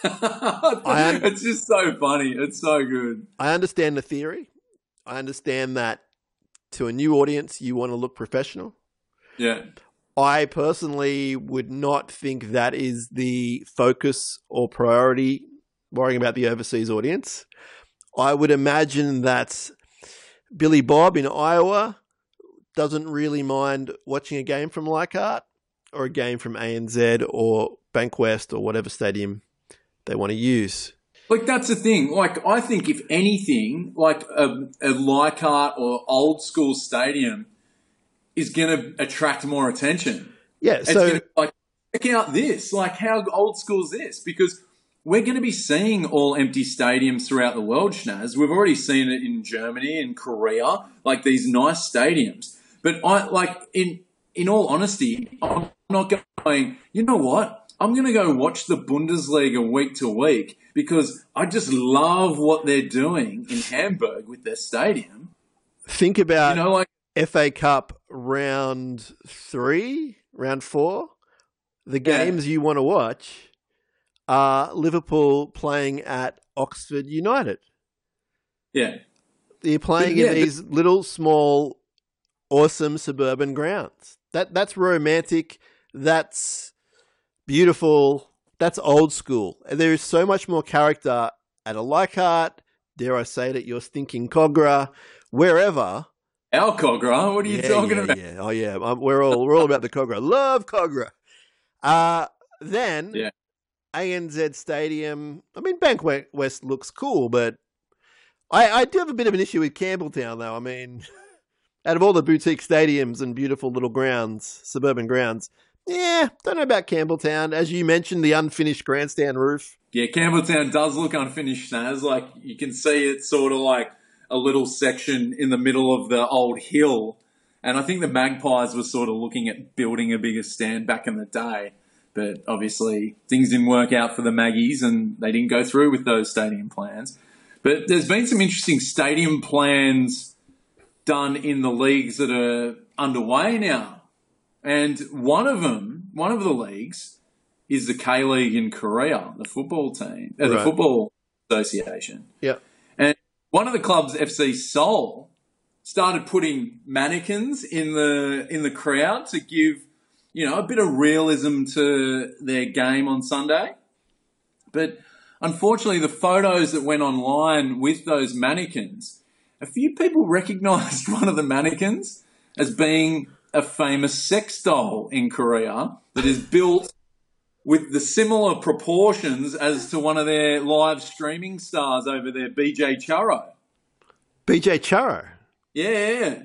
Speaker 2: un- it's just so funny. It's so good.
Speaker 1: I understand the theory. I understand that. To a new audience, you want to look professional.
Speaker 2: Yeah.
Speaker 1: I personally would not think that is the focus or priority, worrying about the overseas audience. I would imagine that Billy Bob in Iowa doesn't really mind watching a game from Leichhardt or a game from A N Z or Bankwest or whatever stadium they want to use.
Speaker 2: Like, that's the thing. Like, I think if anything, like a, a Leichhardt or old school stadium is going to attract more attention.
Speaker 1: Yeah,
Speaker 2: it's
Speaker 1: so...
Speaker 2: gonna, like, check out this. Like, how old school is this? Because we're going to be seeing all empty stadiums throughout the world, Schnaz. We've already seen it in Germany and Korea, like these nice stadiums. But, I like, in in all honesty, I'm not going, you know what? I'm going to go watch the Bundesliga week to week because I just love what they're doing in Hamburg with their stadium.
Speaker 1: Think about
Speaker 2: you know, like,
Speaker 1: F A Cup round three, round four. The games yeah. you want to watch are Liverpool playing at Oxford United.
Speaker 2: Yeah.
Speaker 1: You're playing yeah, in these the- little, small, awesome suburban grounds. That That's romantic. That's... beautiful. That's old school. There is so much more character at a Leichhardt, dare I say it, at your stinking Kogarah, wherever.
Speaker 2: Our Kogarah? What are you
Speaker 1: yeah,
Speaker 2: talking
Speaker 1: yeah,
Speaker 2: about?
Speaker 1: Yeah. Oh, yeah. Um, we're all we're all about the Kogarah. Love Kogarah. Uh, then
Speaker 2: yeah.
Speaker 1: A N Z Stadium. I mean, Bankwest looks cool, but I, I do have a bit of an issue with Campbelltown, though. I mean, out of all the boutique stadiums and beautiful little grounds, suburban grounds, yeah, don't know about Campbelltown. As you mentioned, the unfinished grandstand roof.
Speaker 2: Yeah, Campbelltown does look unfinished, Snaz. Like, you can see it's sort of like a little section in the middle of the old hill. And I think the Magpies were sort of looking at building a bigger stand back in the day. But obviously, things didn't work out for the Maggies and they didn't go through with those stadium plans. But there's been some interesting stadium plans done in the leagues that are underway now. And one of them, one of the leagues is the K-League in Korea, the football team, uh, the
Speaker 1: Right.
Speaker 2: Football Association.
Speaker 1: Yeah.
Speaker 2: And one of the clubs, F C Seoul, started putting mannequins in the in the crowd to give, you know, a bit of realism to their game on Sunday. But unfortunately, the photos that went online with those mannequins, a few people recognised one of the mannequins as being a famous sex doll in Korea that is built with the similar proportions as to one of their live streaming stars over there, B J Churro.
Speaker 1: B J Churro.
Speaker 2: Yeah.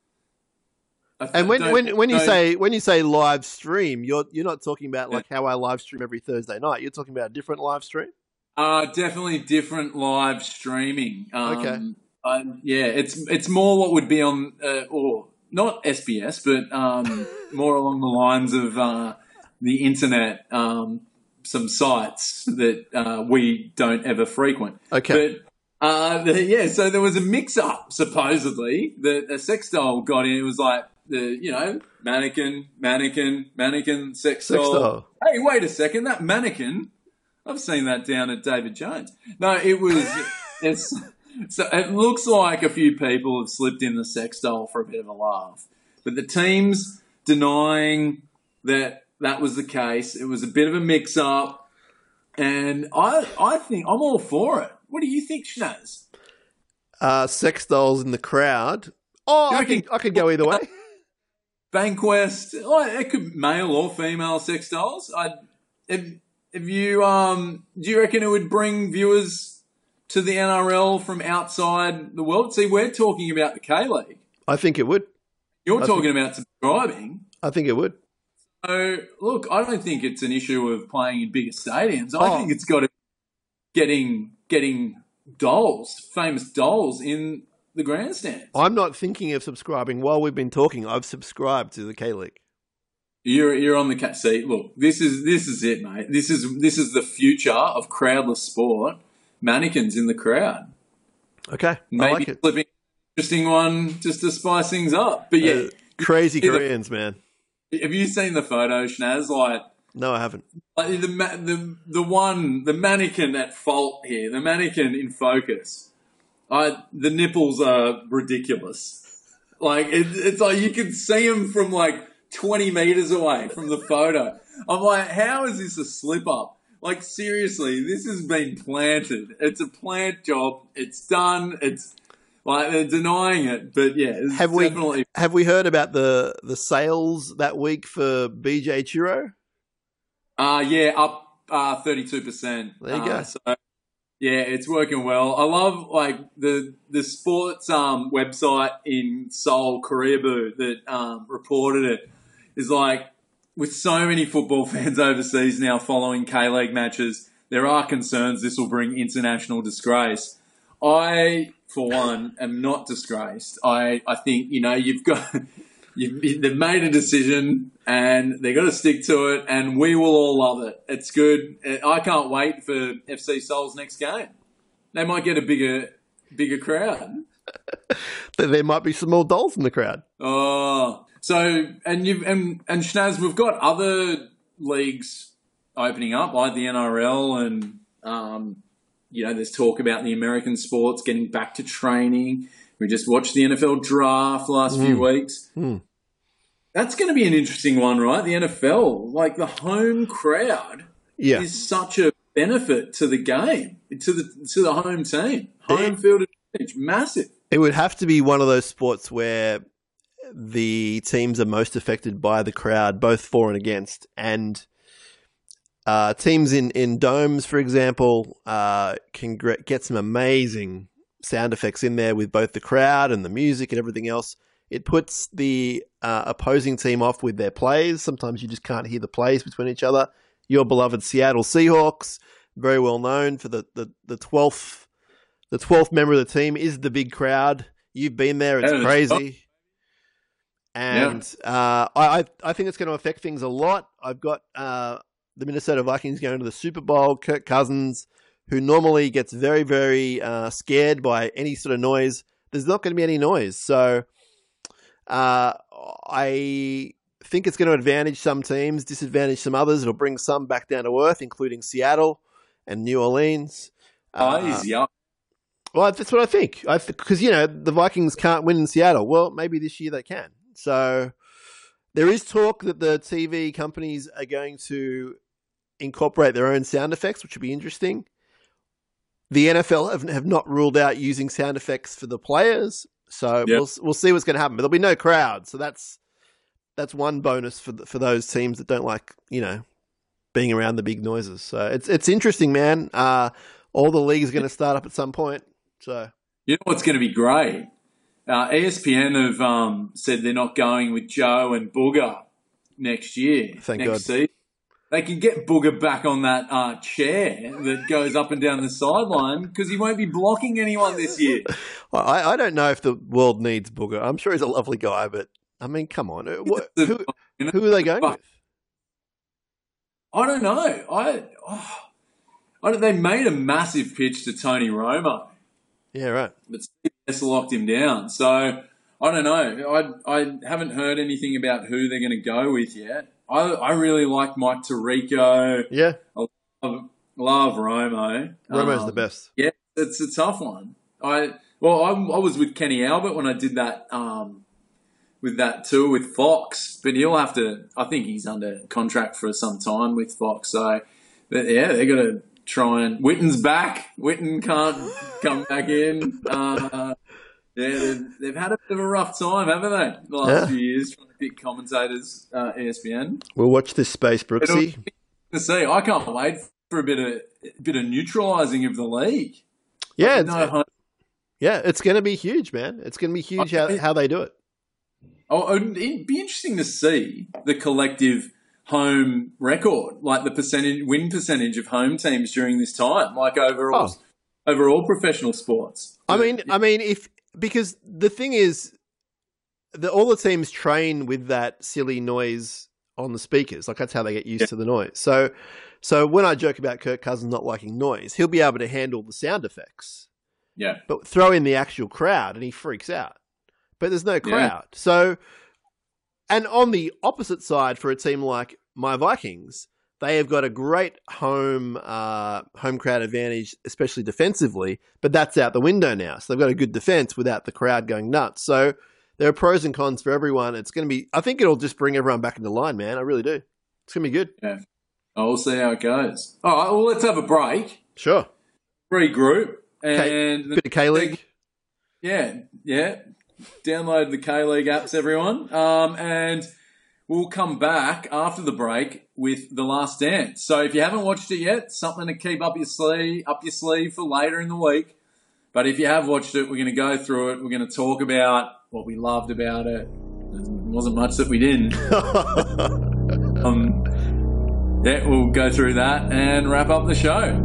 Speaker 2: I
Speaker 1: And when,
Speaker 2: don't
Speaker 1: when, when you
Speaker 2: know-
Speaker 1: say when you say live stream, you're you're not talking about like how I live stream every Thursday night. You're talking about a different live stream.
Speaker 2: Uh, definitely different live streaming. Um,
Speaker 1: Okay.
Speaker 2: uh, yeah, it's it's more what would be on, uh, or not S B S, but um, more along the lines of uh, the internet, um, some sites that uh, we don't ever frequent.
Speaker 1: Okay.
Speaker 2: But uh, the, yeah, so there was a mix-up, supposedly, that a sex doll got in. It was like, the you know, mannequin, mannequin, mannequin, sex,
Speaker 1: Sex
Speaker 2: doll.
Speaker 1: doll.
Speaker 2: Hey, wait a second, that mannequin... I've seen that down at David Jones. No, it was. It's, so it looks like a few people have slipped in the sex doll for a bit of a laugh, but the team's denying that that was the case. It was a bit of a mix-up, and I, I think I'm all for it. What do you think, Shnaz?
Speaker 1: Uh, sex dolls in the crowd. Oh,
Speaker 2: You
Speaker 1: I
Speaker 2: reckon-
Speaker 1: could I could go either way.
Speaker 2: Banquest, oh, it could male or female sex dolls. I, if, if you, um, do you reckon it would bring viewers to the N R L from outside the world? See, we're talking about the K-League.
Speaker 1: I think it would.
Speaker 2: You're
Speaker 1: I
Speaker 2: talking about subscribing.
Speaker 1: I think it would.
Speaker 2: So, look, I don't think it's an issue of playing in bigger stadiums. I
Speaker 1: Oh.
Speaker 2: think it's got to getting getting dolls, famous dolls in the grandstand.
Speaker 1: I'm not thinking of subscribing. While we've been talking, I've subscribed to the K League.
Speaker 2: You're you're on the cat seat. Look, this is this is it, mate. This is this is the future of crowdless sport. Mannequins in the crowd.
Speaker 1: Okay, I
Speaker 2: Maybe
Speaker 1: like it.
Speaker 2: flipping an interesting one just to spice things up. But yeah,
Speaker 1: Uh, crazy
Speaker 2: either-
Speaker 1: Koreans, man.
Speaker 2: have you seen the photo, Shnaz? Like,
Speaker 1: No, I haven't.
Speaker 2: like the ma- the the one the mannequin at fault here. The mannequin in focus. I the nipples are ridiculous. Like it, it's like you can see them from like twenty meters away from the photo. I'm like, how is this a slip up? Like seriously, this has been planted. It's a plant job. It's done. It's like they're denying it, but yeah, it's
Speaker 1: Have we
Speaker 2: definitely.
Speaker 1: have we heard about the the sales that week for B J Churro?
Speaker 2: Uh yeah, up uh thirty-two percent.
Speaker 1: There you
Speaker 2: uh,
Speaker 1: go.
Speaker 2: So yeah, it's working well. I love like the the sports um website in Seoul, Koreaboo that um reported it is like with so many football fans overseas now following K-League matches, there are concerns this will bring international disgrace. I, for one, am not disgraced. I, I think, you know, you've got you've, they've made a decision and they've got to stick to it, and we will all love it. It's good. I can't wait for F C Seoul's next game. They might get a bigger bigger crowd.
Speaker 1: That there might be some more dolls in the crowd.
Speaker 2: Oh, so and you've and and Shnaz, we've got other leagues opening up like the N R L, and um, you know, there's talk about the American sports getting back to training. We just watched the N F L draft the last few weeks.
Speaker 1: Mm.
Speaker 2: That's going to be an interesting one, right? The N F L, like the home crowd,
Speaker 1: Yeah,
Speaker 2: is such a benefit to the game, to the to the home team, home
Speaker 1: Yeah.
Speaker 2: field advantage, massive.
Speaker 1: it would have to be one of those sports where the teams are most affected by the crowd, both for and against, and uh, teams in, in domes, for example, uh, can gre- get some amazing sound effects in there with both the crowd and the music and everything else. It puts the uh, opposing team off with their plays. Sometimes you just can't hear the plays between each other. Your beloved Seattle Seahawks, very well known for the, the, the twelfth the twelfth member of the team is the big crowd. You've been there; it's
Speaker 2: Yeah, it's
Speaker 1: crazy. And uh, I I I think it's going to affect things a lot. I've got uh, the Minnesota Vikings going to the Super Bowl. Kirk Cousins, who normally gets very very uh, scared by any sort of noise, there's not going to be any noise. So Uh, I think it's going to advantage some teams, disadvantage some others. It'll bring some back down to earth, including Seattle and New Orleans.
Speaker 2: Oh,
Speaker 1: Uh,
Speaker 2: he's young.
Speaker 1: Well, that's what I think. I because you know the Vikings can't win in Seattle. Well, maybe this year they can. So there is talk that the T V companies are going to incorporate their own sound effects, which would be interesting. The N F L have, have not ruled out using sound effects for the players, so
Speaker 2: Yep.
Speaker 1: we'll we'll see what's going to happen. But there'll be no crowd, so that's that's one bonus for the, for those teams that don't like you know being around the big noises. So it's it's interesting, man. Uh, all the leagues are going to start up at some point. So
Speaker 2: You know what's going to be great? Uh, E S P N have um, said they're not going with Joe and Booger next year,
Speaker 1: Thank
Speaker 2: next
Speaker 1: God.
Speaker 2: season. They can get Booger back on that uh, chair that goes up and down the sideline because he won't be blocking anyone this year.
Speaker 1: I, I don't know if the world needs Booger. I'm sure he's a lovely guy, but I mean, come on, what, who,
Speaker 2: You know?
Speaker 1: who are they going with?
Speaker 2: I don't know. I, oh, I don't, they made a massive pitch to Tony Romo,
Speaker 1: Yeah, right.
Speaker 2: but C B S locked him down. So I don't know. I I haven't heard anything about who they're going to go with yet. I I really like Mike Tirico.
Speaker 1: Yeah,
Speaker 2: I love, love Romo.
Speaker 1: Romo's
Speaker 2: Um,
Speaker 1: the best.
Speaker 2: Yeah, it's a tough one. I well, I, I was with Kenny Albert when I did that um, with that tour with Fox, but he'll have to. I think he's under contract for some time with Fox. So, but yeah, they got to try and Witten's back. Witten can't come back in. Uh, yeah, they've, they've had a bit of a rough time, haven't they? The last
Speaker 1: Yeah.
Speaker 2: few years trying to pick commentators, uh, E S P N.
Speaker 1: We'll watch this space, Brooksy.
Speaker 2: To see, I can't wait for a bit of a bit of neutralising of the league.
Speaker 1: Yeah,
Speaker 2: No
Speaker 1: it's,
Speaker 2: home-
Speaker 1: yeah, it's going to be huge, man. It's going to be huge how, how they do it.
Speaker 2: Oh, it'd be interesting to see the collective home record, like the percentage win percentage of home teams during this time, like overall
Speaker 1: Oh.
Speaker 2: over all professional sports.
Speaker 1: I mean, I mean, if because the thing is, the, all the teams train with that silly noise on the speakers. Like that's how they get used
Speaker 2: Yeah.
Speaker 1: to the noise. So, so when I joke about Kirk Cousins not liking noise, he'll be able to handle the sound effects.
Speaker 2: yeah,
Speaker 1: But throw in the actual crowd and he freaks out. But there's no crowd. So, and on the opposite side for a team like my Vikings, they have got a great home uh, home crowd advantage, especially defensively, but that's out the window now. So they've got a good defense without the crowd going nuts. So there are pros and cons for everyone. It's going to be, I think it'll just bring everyone back into line, man. I really do. It's going to be good.
Speaker 2: yeah. Oh, we'll see how it goes. All right, well, let's have a break,
Speaker 1: Sure.
Speaker 2: regroup,
Speaker 1: K-
Speaker 2: and
Speaker 1: Bit of K-League.
Speaker 2: yeah, yeah. Download the K-League apps, everyone, um, and we'll come back after the break with The Last Dance. So if you haven't watched it yet, something to keep up your sleeve, up your sleeve for later in the week. But if you have watched it, we're going to go through it. We're going to talk about what we loved about it. There wasn't much that we didn't. um, yeah, we'll go through that and wrap up the show.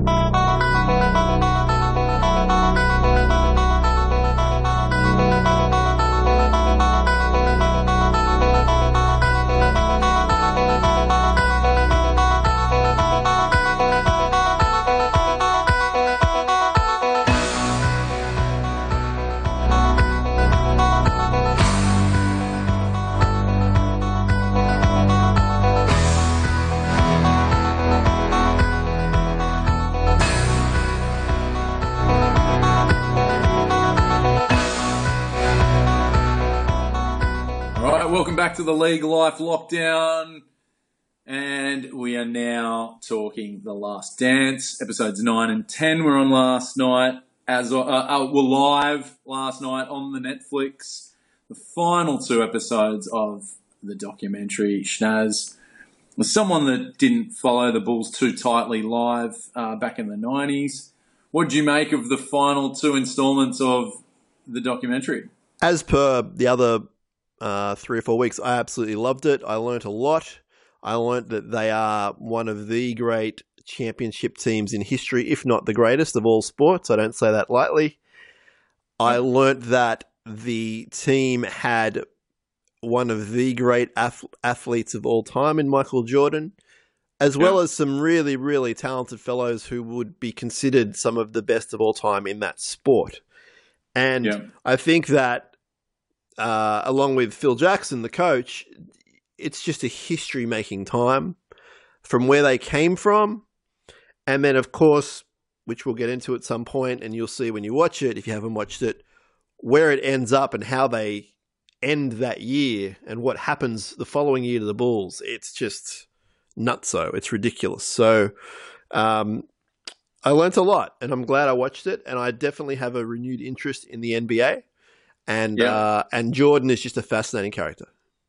Speaker 2: Welcome back to the League Life Lockdown, and we are now talking The Last Dance. Episodes nine and ten were on last night, as uh, uh, were live last night on the Netflix. The final two episodes of the documentary, Schnaz, was someone that didn't follow the Bulls too tightly live uh, back in the nineties. What did you make of the final two installments of the documentary?
Speaker 1: As per the other uh, three or four weeks, I absolutely loved it. I learnt a lot. I learnt that they are one of the great championship teams in history, if not the greatest of all sports. I don't say that lightly. I learnt that the team had one of the great ath- athletes of all time in Michael Jordan, as well
Speaker 2: Yeah.
Speaker 1: as some really, really talented fellows who would be considered some of the best of all time in that sport. And
Speaker 2: Yeah.
Speaker 1: I think that uh, along with Phil Jackson, the coach, it's just a history-making time from where they came from. And then, of course, which we'll get into at some point, and you'll see when you watch it, if you haven't watched it, where it ends up and how they end that year and what happens the following year to the Bulls. It's just nutso. It's ridiculous. So um, I learnt a lot, and I'm glad I watched it, and I definitely have a renewed interest in the N B A. And yeah. uh, and Jordan is just a fascinating character.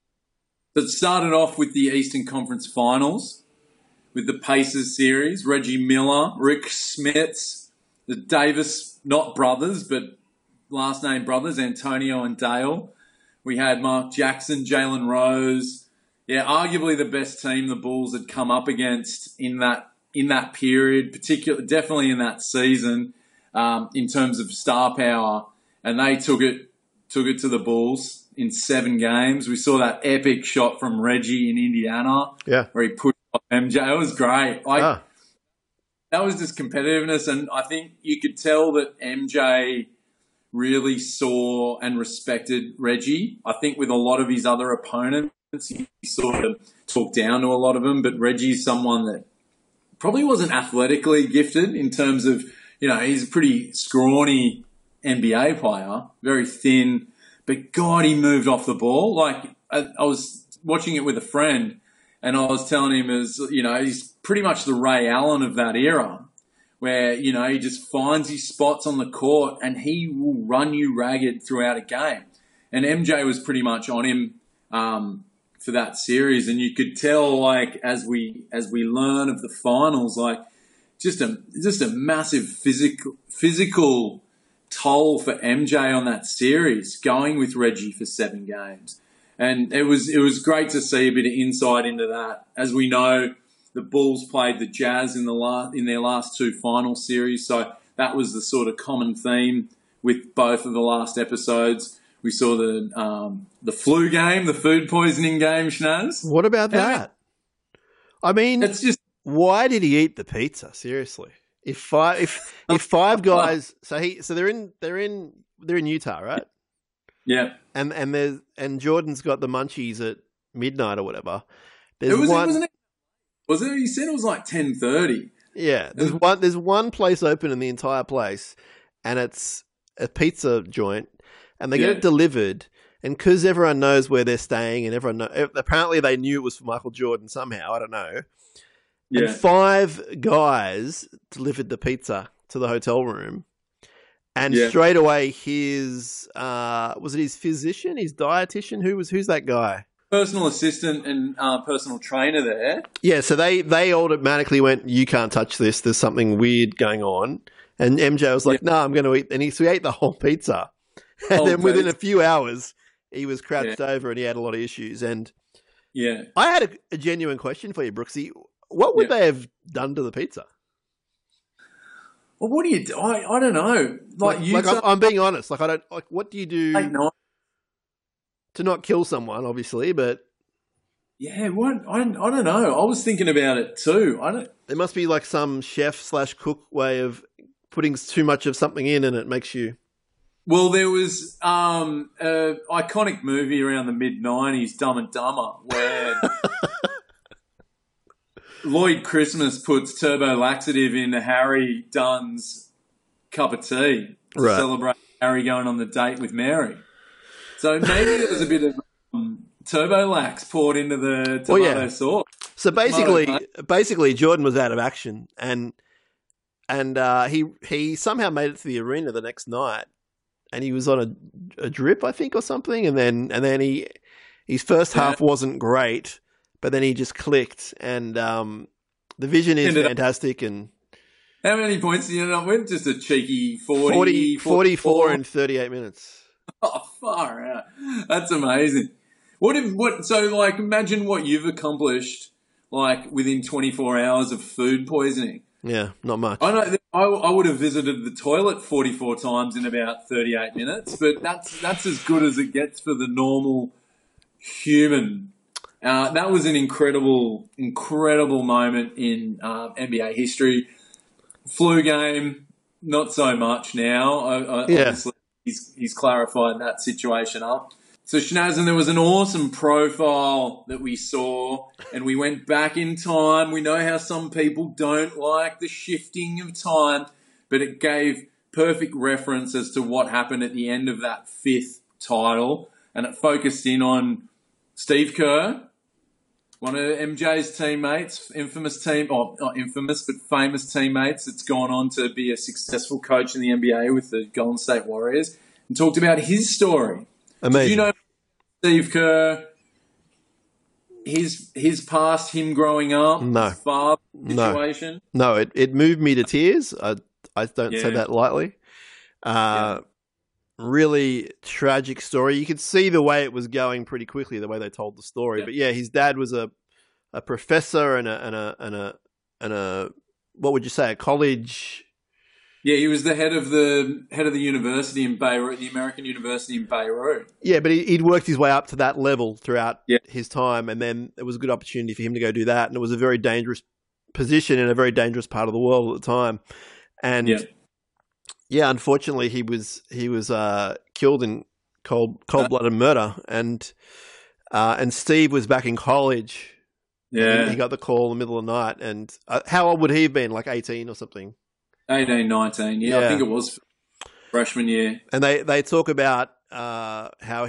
Speaker 2: It started off with the Eastern Conference Finals, with the Pacers series, Reggie Miller, Rick Smits, the Davis, not brothers, but last name brothers, Antonio and Dale. We had Mark Jackson, Jalen Rose. Yeah, arguably the best team the Bulls had come up against in that in that period, particularly definitely in that season, um, in terms of star power. And they took it took it to the Bulls in seven games. We saw that epic shot from Reggie in Indiana,
Speaker 1: yeah,
Speaker 2: where he pushed off M J. It was great. I,
Speaker 1: ah.
Speaker 2: That was just competitiveness, and I think you could tell that M J really saw and respected Reggie. I think with a lot of his other opponents, he sort of talked down to a lot of them, but Reggie's someone that probably wasn't athletically gifted in terms of, you know, he's a pretty scrawny N B A player, very thin, but God, he moved off the ball. Like, I, I was watching it with a friend, and I was telling him, as you know, he's pretty much the Ray Allen of that era, where, you know, he just finds his spots on the court and he will run you ragged throughout a game. And M J was pretty much on him um, for that series, and you could tell, like, as we as we learn of the finals, like, just a just a massive physical physical toll for M J on that series, going with Reggie for seven games. And it was it was great to see a bit of insight into that. As we know, the Bulls played the Jazz in the last in their last two final series, so that was the sort of common theme with both of the last episodes. We saw the um, the flu game, the food poisoning game, Schnaz.
Speaker 1: What about that? I mean,
Speaker 2: it's just
Speaker 1: why did he eat the pizza? Seriously, if five if if five guys, so he so they're in they're in they're in Utah, right?
Speaker 2: Yeah,
Speaker 1: and and there's and Jordan's got the munchies at midnight or whatever. There's
Speaker 2: it was,
Speaker 1: one.
Speaker 2: It wasn't it? Was it? He said it was like ten thirty.
Speaker 1: Yeah, there's one. There's one place open in the entire place, and it's a pizza joint, and they
Speaker 2: yeah.
Speaker 1: get it delivered. And because everyone knows where they're staying, and everyone know, apparently they knew it was for Michael Jordan somehow. I don't know.
Speaker 2: Yeah.
Speaker 1: And five guys delivered the pizza to the hotel room, and
Speaker 2: yeah.
Speaker 1: straight away his uh, was it his physician, his dietitian? Who was who's that guy?
Speaker 2: Personal assistant and uh, personal trainer there.
Speaker 1: Yeah, so they, they automatically went, you can't touch this. There's something weird going on. And M J was like, yeah. no, I'm going to eat. And he, so he ate the whole pizza. And whole then within pizza. a few hours, he was crouched yeah. over and he had a lot of issues. And
Speaker 2: yeah,
Speaker 1: I had a, a genuine question for you, Brooksy. What would yeah. they have done to the pizza?
Speaker 2: Well, what do you do? I, I don't know. Like,
Speaker 1: like,
Speaker 2: you
Speaker 1: like
Speaker 2: t-
Speaker 1: I'm, I'm being honest. Like, I don't, like, what do you do?
Speaker 2: I know.
Speaker 1: To not kill someone, obviously, but
Speaker 2: yeah, what I, I don't know. I was thinking about it too. I don't.
Speaker 1: There must be like some chef slash cook way of putting too much of something in, and it makes you.
Speaker 2: Well, there was um, an iconic movie around the mid nineties, Dumb and Dumber, where Lloyd Christmas puts turbo laxative into Harry Dunn's cup of tea to
Speaker 1: right.
Speaker 2: celebrate Harry going on the date with Mary. So maybe there was a bit of um, turbo lax poured into the tomato
Speaker 1: well, yeah.
Speaker 2: sauce.
Speaker 1: So basically, basically, Jordan was out of action, and and uh, he he somehow made it to the arena the next night, and he was on a, a drip, I think, or something, and then and then he his first half yeah. wasn't great, but then he just clicked, and um, the vision is Ended fantastic. Up. And
Speaker 2: how many points did you end up with? Just a cheeky forty,
Speaker 1: forty forty-four in thirty-eight minutes.
Speaker 2: Oh, far out. That's amazing. What if, what, so like, imagine what you've accomplished, like, within twenty-four hours of food poisoning.
Speaker 1: Yeah, not much.
Speaker 2: I know, I, I would have visited the toilet forty-four times in about thirty-eight minutes, but that's, that's as good as it gets for the normal human. Uh, that was an incredible, incredible moment in uh, N B A history. Flu game, not so much now. I, I,
Speaker 1: yeah.
Speaker 2: Obviously. He's he's clarified that situation up. So, Schnazen, there was an awesome profile that we saw, and we went back in time. We know how some people don't like the shifting of time, but it gave perfect reference as to what happened at the end of that fifth title, and it focused in on Steve Kerr, one of M J's teammates, infamous team, or not infamous, but famous teammates that's gone on to be a successful coach in the N B A with the Golden State Warriors, and talked about his story.
Speaker 1: Amazing.
Speaker 2: Did you know Steve Kerr, his his past, him growing up,
Speaker 1: No.
Speaker 2: his father situation?
Speaker 1: No, no it, it moved me to tears. I, I don't
Speaker 2: Yeah.
Speaker 1: say that lightly. Uh,
Speaker 2: Yeah.
Speaker 1: Really tragic story. You could see the way it was going pretty quickly, the way they told the story.
Speaker 2: Yeah.
Speaker 1: But yeah, his dad was a, a professor and a, and a, and a, and a, what would you say, a college...
Speaker 2: Yeah, he was the head of the head of the university in Beirut, the American University in Beirut.
Speaker 1: Yeah, but he, he'd worked his way up to that level throughout
Speaker 2: Yeah.
Speaker 1: his time, and then it was a good opportunity for him to go do that, and it was a very dangerous position in a very dangerous part of the world at the time. And
Speaker 2: Yeah.
Speaker 1: yeah, unfortunately, he was he was uh, killed in cold cold blooded murder, and uh, and Steve was back in college.
Speaker 2: Yeah,
Speaker 1: He got the call in the middle of the night, and uh, how old would he have been? Like eighteen or something.
Speaker 2: eighteen, nineteen. Yeah,
Speaker 1: Yeah.
Speaker 2: I think it was freshman year.
Speaker 1: And they, they talk about uh, how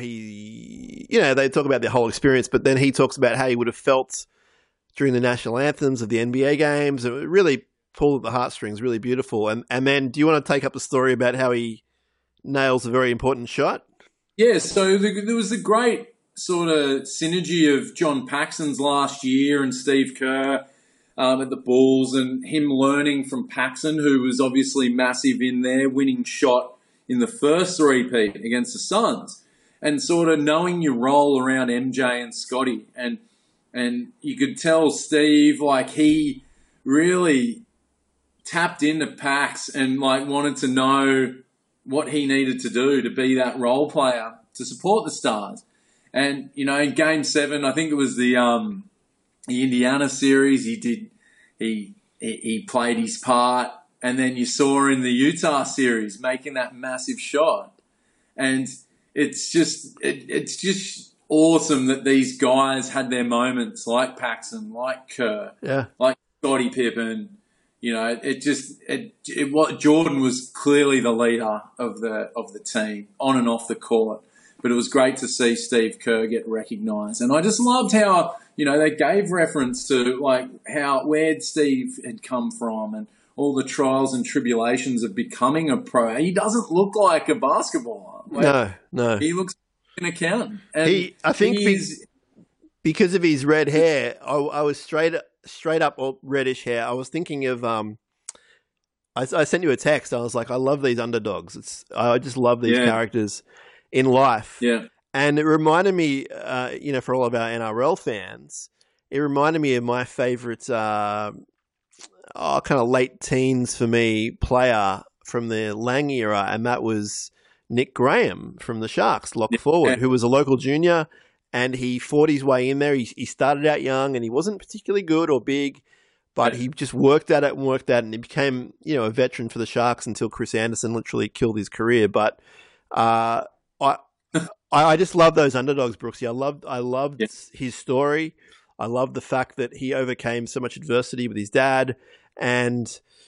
Speaker 1: he, you know, they talk about their whole experience, but then he talks about how he would have felt during the national anthems of the N B A games. It really pulled at the heartstrings, really beautiful. And and then do you want to take up the story about how he nails a very important shot?
Speaker 2: Yeah, so the, there was the great sort of synergy of John Paxson's last year and Steve Kerr um, at the Bulls, and him learning from Paxson, who was obviously massive in there, winning shot in the first three-peat against the Suns, and sort of knowing your role around M J and Scotty. And and you could tell Steve, like, he really tapped into Pax and, like, wanted to know what he needed to do to be that role player to support the Stars. And, you know, in Game seven, I think it was the um, the Indiana series, he did he, he he played his part. And then you saw in the Utah series making that massive shot. And it's just it, it's just awesome that these guys had their moments, like Paxson, like Kerr,
Speaker 1: Yeah.
Speaker 2: like Scottie Pippen. You know, it just it, it what Jordan was clearly the leader of the of the team on and off the court. But it was great to see Steve Kerr get recognised, and I just loved how, you know, they gave reference to, like, how where Steve had come from and all the trials and tribulations of becoming a pro. He doesn't look like a basketballer. Like,
Speaker 1: No, no.
Speaker 2: he looks like an accountant. And
Speaker 1: He, I think, be-
Speaker 2: he's,
Speaker 1: because of his red hair, I, I was straight straight up reddish hair. I was thinking of um, I, I sent you a text. I was like, I love these underdogs. It's I just love these
Speaker 2: Yeah.
Speaker 1: characters in life.
Speaker 2: yeah,
Speaker 1: And it reminded me, uh, you know, for all of our N R L fans, it reminded me of my favorite, uh, oh, kind of late teens for me player from the Lang era, and that was Nick Graham from the Sharks, lock forward, who was a local junior, and he fought his way in there. He, he started out young, and he wasn't particularly good or big, but he just worked at it and worked at it, and he became, you know, a veteran for the Sharks until Chris Anderson literally killed his career. But uh, I, I I just love those underdogs, Brooksy. I loved I loved
Speaker 2: Yes.
Speaker 1: his story. I love the fact that he overcame so much adversity with his dad, and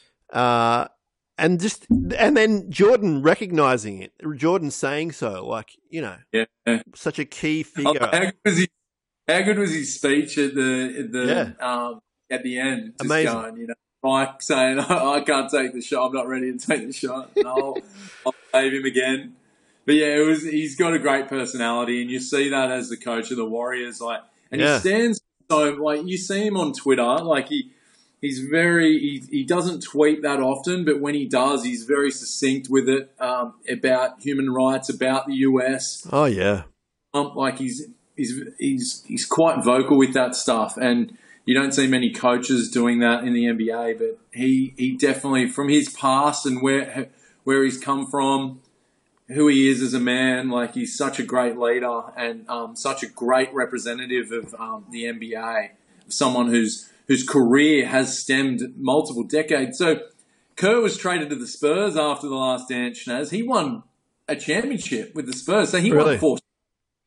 Speaker 1: uh, and just and then Jordan recognizing it, Jordan saying so, like, you know,
Speaker 2: yeah.
Speaker 1: such a key
Speaker 2: Oh,
Speaker 1: figure.
Speaker 2: how good was his, how good was his speech at the at the um, at the end? Just
Speaker 1: Amazing.
Speaker 2: going, you know, Mike saying, "I can't take the shot. I'm not ready to take the shot. And I'll, I'll save him again." But yeah, it was. He's got a great personality, and you see that as the coach of the Warriors. Like, and
Speaker 1: Yeah.
Speaker 2: he stands so, like, you see him on Twitter. Like, he he's very he, he doesn't tweet that often, but when he does, he's very succinct with it, um, about human rights, about the U S.
Speaker 1: Oh yeah,
Speaker 2: Um, like he's he's he's he's quite vocal with that stuff, and you don't see many coaches doing that in the N B A. But he he definitely, from his past and where where he's come from, who he is as a man, like, he's such a great leader and um, such a great representative of um, the N B A, someone whose whose career has stemmed multiple decades. So Kerr was traded to the Spurs after the last dance, Schnaz. He won a championship with the Spurs, so he
Speaker 1: Really?
Speaker 2: won four.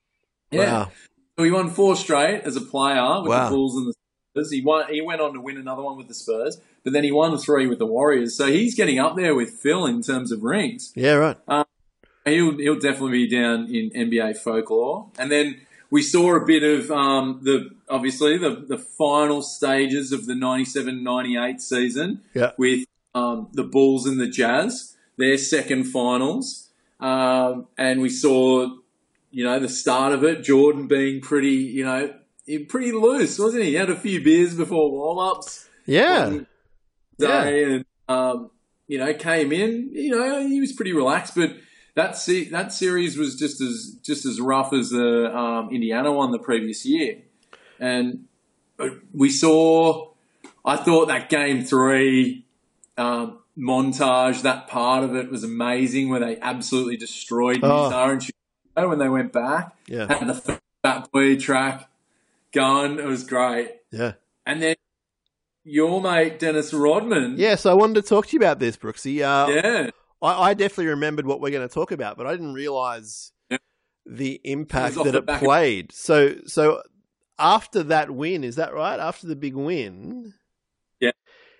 Speaker 2: Yeah.
Speaker 1: Wow.
Speaker 2: So he won four straight as a player with
Speaker 1: Wow.
Speaker 2: the Bulls and the Spurs. He won. He went on to win another one with the Spurs, but then he won three with the Warriors. So he's getting up there with Phil in terms of rings.
Speaker 1: Yeah, right.
Speaker 2: Um, he'll he'll definitely be down in N B A folklore. And then we saw a bit of um, the obviously the the final stages of the ninety-seven ninety-eight season
Speaker 1: Yeah.
Speaker 2: with um, the Bulls and the Jazz, their second finals, um, and we saw. You know, the start of it, Jordan being pretty, you know, pretty loose, wasn't he? He had a few beers before warm-ups.
Speaker 1: Yeah.
Speaker 2: One day and, um, you know, came in, you know, he was pretty relaxed, but that se- that series was just as just as rough as the um, Indiana one the previous year. And we saw, I thought that game three um, montage, that part of it was amazing where they absolutely destroyed
Speaker 1: Oh.
Speaker 2: Utah and when they went back,
Speaker 1: Yeah.
Speaker 2: had the Fat Boy track going. It was great.
Speaker 1: Yeah.
Speaker 2: And then your mate, Dennis Rodman.
Speaker 1: Yeah, so I wanted to talk to you about this, Brooksy. Uh,
Speaker 2: Yeah.
Speaker 1: I, I definitely remembered what we're going to talk about, but I didn't realize
Speaker 2: Yeah.
Speaker 1: the impact
Speaker 2: It was off
Speaker 1: that
Speaker 2: the
Speaker 1: it
Speaker 2: back of-
Speaker 1: played. So, so after that win, is that right? After the big win,
Speaker 2: Yeah.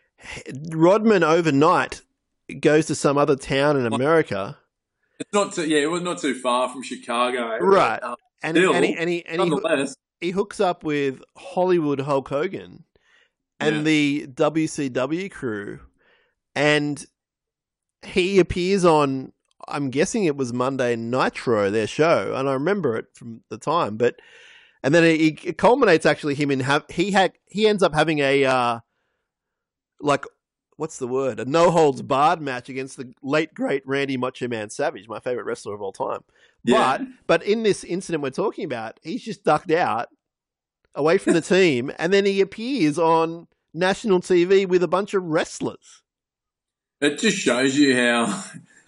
Speaker 1: Rodman overnight goes to some other town in America,
Speaker 2: It's not too, yeah, it was not too far from Chicago.
Speaker 1: right?
Speaker 2: But, um,
Speaker 1: And,
Speaker 2: still,
Speaker 1: and he and he and he,
Speaker 2: nonetheless,
Speaker 1: he hooks up with Hollywood Hulk Hogan and
Speaker 2: Yeah.
Speaker 1: the W C W crew, and he appears on, I'm guessing it was Monday Nitro, their show, and I remember it from the time. But and then it, it culminates actually him in have he had he ends up having a uh, like what's the word a no holds barred match against the late great Randy Macho Man Savage, my favorite wrestler of all time.
Speaker 2: Yeah.
Speaker 1: But but in this incident we're talking about, he's just ducked out away from the team, and then he appears on national T V with a bunch of wrestlers.
Speaker 2: it just shows you how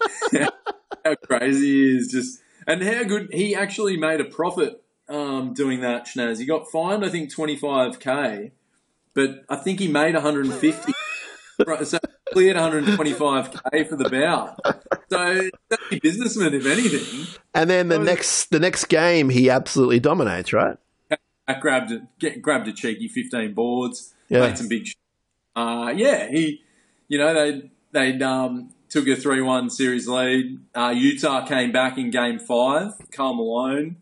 Speaker 2: how crazy he is. Just and how good he actually made a profit um, doing that. Schnaz, he got fined, I think, twenty-five K, but I think he made one hundred fifty. Right, so cleared one hundred twenty-five K for the bout. So that's a businessman, if anything.
Speaker 1: And then the
Speaker 2: Oh,
Speaker 1: next the next game, he absolutely dominates, right?
Speaker 2: I grabbed it, get, grabbed a cheeky fifteen boards,
Speaker 1: Yeah.
Speaker 2: made some big. Sh- uh, yeah, he, you know, they they um, took a three one series lead. Uh, Utah came back in game five. Karl Malone,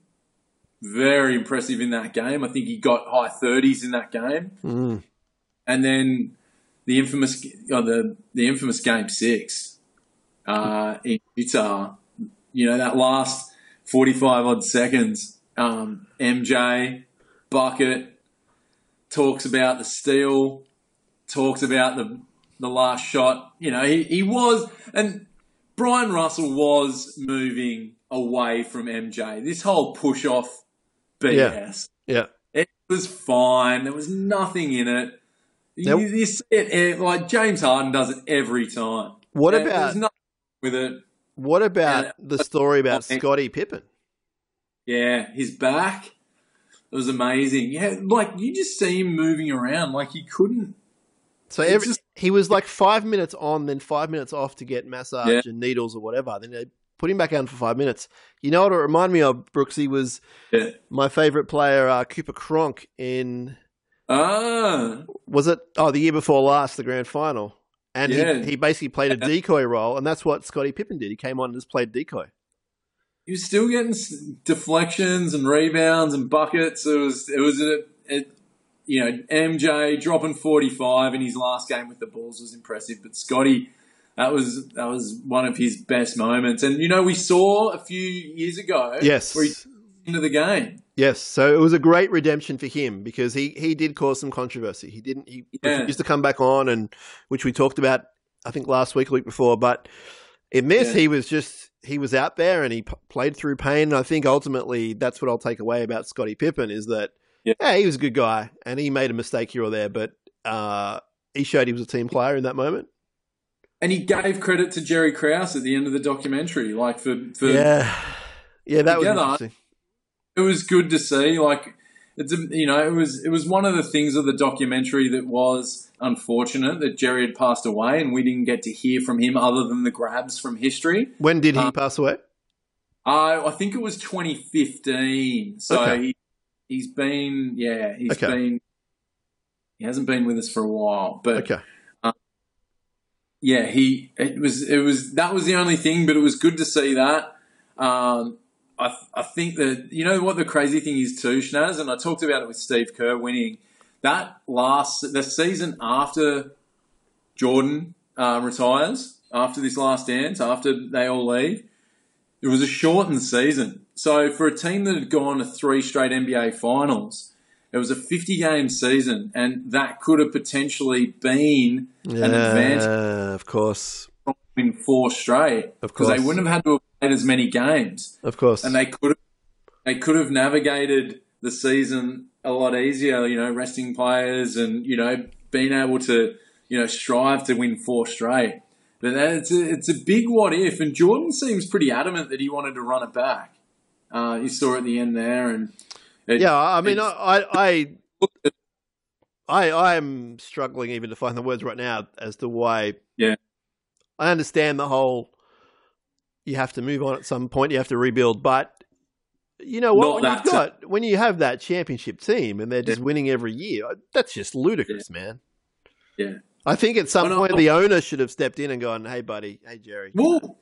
Speaker 2: very impressive in that game. I think he got high thirties in that game.
Speaker 1: Mm.
Speaker 2: And then the infamous, oh, the the infamous game six uh, in Utah. You know, that last forty-five odd seconds, um, M J bucket talks about the steal, talks about the the last shot. You know, he, he was, and Brian Russell was moving away from M J. This whole push off B S.
Speaker 1: Yeah.
Speaker 2: It was fine. There was nothing in it. You,
Speaker 1: Nope.
Speaker 2: you see it, it like James Harden does it every time.
Speaker 1: What
Speaker 2: There-
Speaker 1: about
Speaker 2: There's nothing with it.
Speaker 1: what about
Speaker 2: Yeah.
Speaker 1: the story about
Speaker 2: Okay.
Speaker 1: Scottie Pippen?
Speaker 2: Yeah, his back. It was amazing. Yeah, like you just see him moving around like he couldn't.
Speaker 1: So
Speaker 2: It's
Speaker 1: every,
Speaker 2: just-
Speaker 1: he was like five minutes on, then five minutes off to get massage
Speaker 2: Yeah.
Speaker 1: and needles or whatever. Then they put him back on for five minutes. You know what it reminded me of, Brooksy, was
Speaker 2: Yeah.
Speaker 1: my favorite player, uh, Cooper Cronk, in,
Speaker 2: Ah,
Speaker 1: was it, oh, the year before last, the grand final. And
Speaker 2: Yeah.
Speaker 1: he, he basically played a decoy role, and that's what Scottie Pippen did. He came on and just played decoy.
Speaker 2: he was still getting s- deflections and rebounds and buckets. It was it was a, it, you know, M J dropping forty-five in his last game with the Bulls was impressive, but Scotty, that was that was one of his best moments. And you know, we saw a few years ago,
Speaker 1: Yes.
Speaker 2: where he into the game.
Speaker 1: Yes, so it was a great redemption for him because he, he did cause some controversy. He didn't he
Speaker 2: Yeah.
Speaker 1: refused to come back on, and which we talked about I think last week, or week before. But in this,
Speaker 2: Yeah.
Speaker 1: he was just he was out there and he p- played through pain. And I think ultimately that's what I'll take away about Scottie Pippen is that
Speaker 2: Yeah.
Speaker 1: yeah, he was a good guy and he made a mistake here or there, but uh, he showed he was a team player in that moment.
Speaker 2: And he gave credit to Jerry Krause at the end of the documentary, like for, for
Speaker 1: Yeah, yeah, that was
Speaker 2: Together.
Speaker 1: interesting.
Speaker 2: it was good to see. Like it's a, you know, it was it was one of the things of the documentary that was unfortunate that Jerry had passed away, and we didn't get to hear from him other than the grabs from history.
Speaker 1: When did he
Speaker 2: Uh,
Speaker 1: pass away?
Speaker 2: Uh, I think it was twenty fifteen. So
Speaker 1: Okay.
Speaker 2: he, he's been, yeah, he's
Speaker 1: Okay.
Speaker 2: been, he hasn't been with us for a while. But
Speaker 1: Okay.
Speaker 2: yeah, he, it was, it was, that was the only thing, but it was good to see that. Um, I, I think that, you know what the crazy thing is too, Schnaz, and I talked about it with Steve Kerr winning, that last, the season after Jordan uh, retires, after this last dance, after they all leave, it was a shortened season. So for a team that had gone to three straight N B A finals, it was a fifty-game season, and that could have potentially been
Speaker 1: Yeah,
Speaker 2: an advantage
Speaker 1: of course.
Speaker 2: in four straight,
Speaker 1: Of
Speaker 2: because they
Speaker 1: course.
Speaker 2: wouldn't have had to have played as many games,
Speaker 1: Of course.
Speaker 2: and they could have, they could have navigated the season a lot easier. You know, resting players and you know being able to you know strive to win four straight. But that, it's a, it's a big what if, and Jordan seems pretty adamant that he wanted to run it back. Uh, you saw at the end there, and it,
Speaker 1: yeah, I mean,
Speaker 2: it's-
Speaker 1: I, I, I, I am struggling even to find the words right now as to why.
Speaker 2: Yeah.
Speaker 1: I understand the whole. You have to move on at some point. You have to rebuild, but you know what?
Speaker 2: Not
Speaker 1: When
Speaker 2: that
Speaker 1: you've got when you have that championship team and they're just
Speaker 2: Yeah.
Speaker 1: winning every year, that's just ludicrous, man.
Speaker 2: yeah.
Speaker 1: I think at some
Speaker 2: I know-
Speaker 1: point the owner should have stepped in and gone, "Hey, buddy, hey, Jerry."
Speaker 2: Well,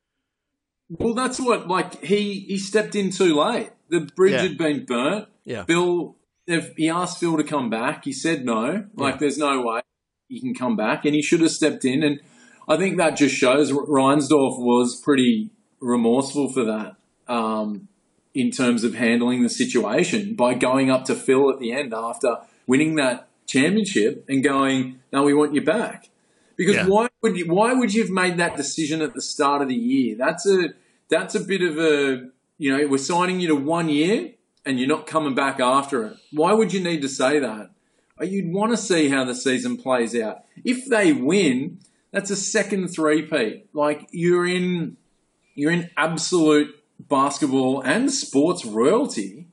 Speaker 2: well, that's what like he he stepped in too late. The bridge
Speaker 1: Yeah.
Speaker 2: had been burnt.
Speaker 1: Yeah.
Speaker 2: Phil, if he asked Phil to come back, he said no. Like,
Speaker 1: Yeah.
Speaker 2: there's no way he can come back, and he should have stepped in. And I think that just shows Reinsdorf was pretty remorseful for that um, in terms of handling the situation by going up to Phil at the end after winning that championship and going, "No, we want you back." Because
Speaker 1: Yeah.
Speaker 2: why would you? Why would you have made that decision at the start of the year? That's a that's a bit of a you know we're signing you to one year and you're not coming back after it. Why would you need to say that? You'd want to see how the season plays out. If they win, that's a second three-peat. Like you're in you're in absolute basketball and sports royalty.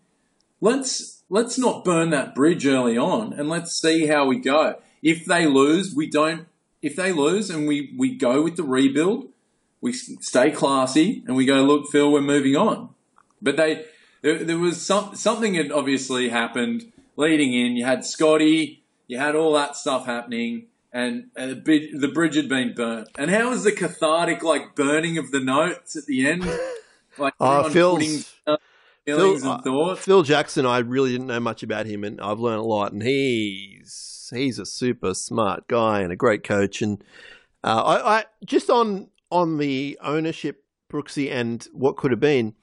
Speaker 2: Let's let's not burn that bridge early on, and let's see how we go. If they lose, we don't. If they lose and we, we go with the rebuild, we stay classy and we go, look, Phil, we're moving on. But they there, there was some, something had obviously happened leading in. You had Scotty, you had all that stuff happening, and, and the, bridge, the bridge had been burnt. And how was the cathartic like burning of the notes at the end? Like
Speaker 1: Oh,
Speaker 2: everyone
Speaker 1: Phil's-
Speaker 2: putting down feelings
Speaker 1: Phil,
Speaker 2: and thoughts.
Speaker 1: Phil Jackson, I really didn't know much about him, and I've learned a lot. And he's he's a super smart guy and a great coach. And uh, I, I just on on the ownership, Brooksy, and what could have been.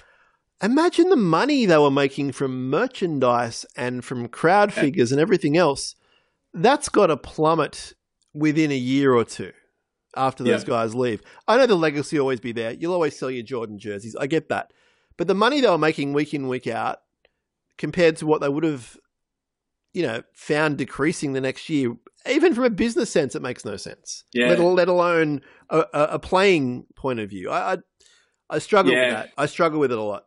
Speaker 1: Imagine the money they were making from merchandise and from crowd figures and everything else. That's got to plummet within a year or two after those
Speaker 2: Yeah.
Speaker 1: guys leave. I know the legacy will always be there. You'll always sell your Jordan jerseys. I get that. But the money they were making week in, week out, compared to what they would have, you know, found decreasing the next year, even from a business sense, it makes no sense.
Speaker 2: Yeah.
Speaker 1: Let, let alone a, a a playing point of view. I I, I struggle with
Speaker 2: Yeah.
Speaker 1: that. I struggle with it a lot.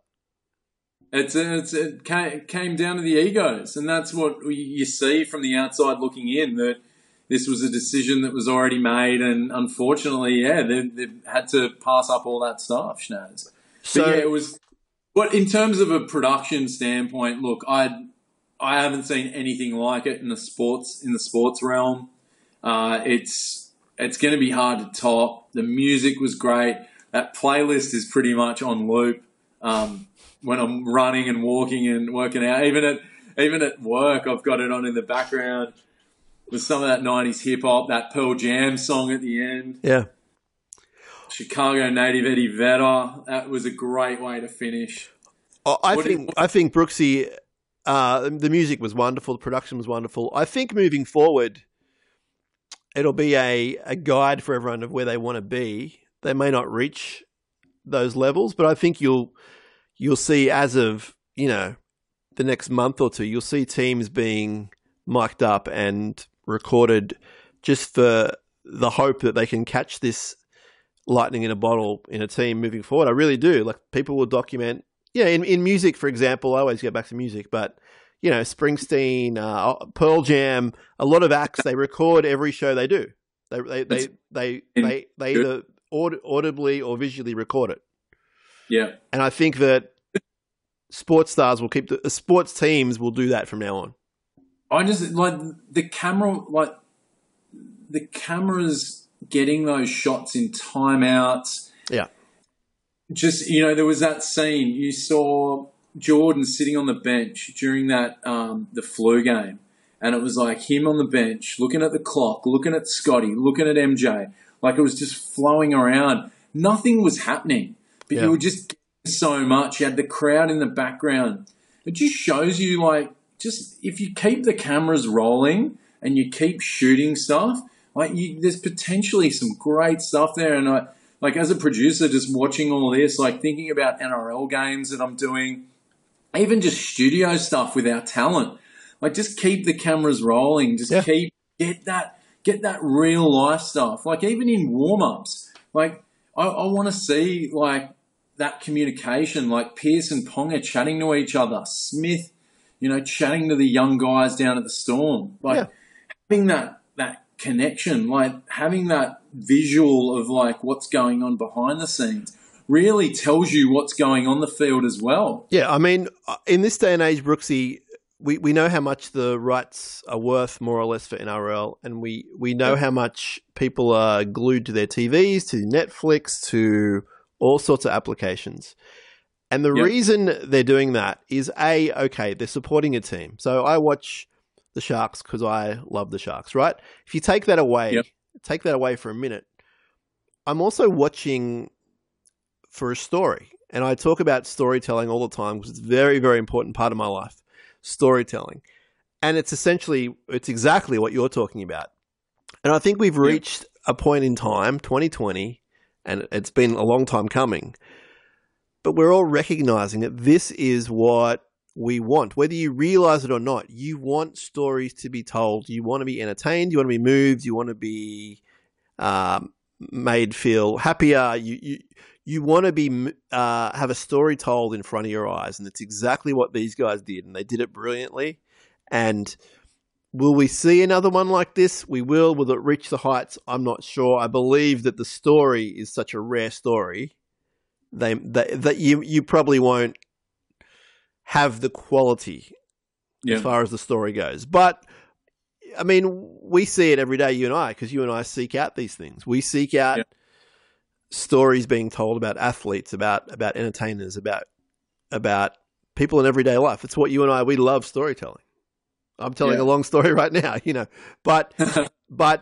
Speaker 2: It's, it's it ca- came down to the egos, and that's what we- you see from the outside looking in, that this was a decision that was already made, and unfortunately, yeah, they, they've had to pass up all that stuff, Schnaz.
Speaker 1: So
Speaker 2: But yeah, it was. But in terms of a production standpoint, look, I I haven't seen anything like it in the sports in the sports realm. Uh, it's it's going to be hard to top. The music was great. That playlist is pretty much on loop. Um, when I'm running and walking and working out, even at even at work, I've got it on in the background with some of that nineties hip hop, that Pearl Jam song at the end,
Speaker 1: yeah.
Speaker 2: Chicago native Eddie Vedder. That was a great way to finish.
Speaker 1: I I
Speaker 2: What do you-
Speaker 1: think I think Brooksy, uh, the music was wonderful, the production was wonderful. I think moving forward, it'll be a, a guide for everyone of where they want to be. They may not reach those levels, but I think you'll you'll see as of you know the next month or two, you'll see teams being mic'd up and recorded just for the hope that they can catch this lightning in a bottle in a team moving forward. I really do. Like people will document. Yeah, in, in music, for example, I always go back to music, but, you know, Springsteen, uh, Pearl Jam, a lot of acts, they record every show they do. They they they they, they, they either aud- audibly or visually record it.
Speaker 2: Yeah.
Speaker 1: And I think that sports stars will keep the uh, sports teams will do that from now on.
Speaker 2: I just like the camera, like the cameras getting those shots in timeouts.
Speaker 1: Yeah.
Speaker 2: Just, you know, there was that scene you saw Jordan sitting on the bench during that um, the flu game, and it was like him on the bench looking at the clock, looking at Scotty, looking at M J, like it was just flowing around. Nothing was happening, but
Speaker 1: Yeah.
Speaker 2: you were just getting so much. You had the crowd in the background. It just shows you, like, just if you keep the cameras rolling and you keep shooting stuff, like you, there's potentially some great stuff there. And I, like as a producer, just watching all this, like thinking about N R L games that I'm doing, even just studio stuff with our talent, like just keep the cameras rolling, just
Speaker 1: Yeah.
Speaker 2: keep get that get that real life stuff. Like even in warm ups, like I, I want to see like that communication, like Pearce and Ponga chatting to each other, Smith, you know, chatting to the young guys down at the Storm, like
Speaker 1: Yeah.
Speaker 2: having that that connection, like having that visual of like what's going on behind the scenes really tells you what's going on the field as well.
Speaker 1: Yeah, I mean, in this day and age, Brooksy, we, we know how much the rights are worth, more or less, for N R L, and we, we know how much people are glued to their T Vs, to Netflix, to all sorts of applications. And the
Speaker 2: Yep.
Speaker 1: reason they're doing that is, A, okay, they're supporting a team. So I watch the Sharks because I love the Sharks, right? If you take that away,
Speaker 2: Yep.
Speaker 1: take that away for a minute, I'm also watching for a story. And I talk about storytelling all the time because it's a very, very important part of my life, storytelling. And it's essentially, it's exactly what you're talking about. And I think we've reached a point in time, twenty twenty, and it's been a long time coming, but we're all recognizing that this is what we want. Whether you realize it or not, you want stories to be told. You want to be entertained. You want to be moved. You want to be um, made feel happier. You, you, You want to be uh, have a story told in front of your eyes, and it's exactly what these guys did, and they did it brilliantly. And will we see another one like this? We will. Will it reach the heights? I'm not sure. I believe that the story is such a rare story they, they, that you you probably won't have the quality
Speaker 2: Yeah.
Speaker 1: as far as the story goes. But I mean, we see it every day, you and I, because you and I seek out these things. We seek out
Speaker 2: Yeah.
Speaker 1: stories being told about athletes, about about entertainers, about about people in everyday life. It's what you and I, we love storytelling. I'm telling
Speaker 2: Yeah.
Speaker 1: a long story right now, you know. But but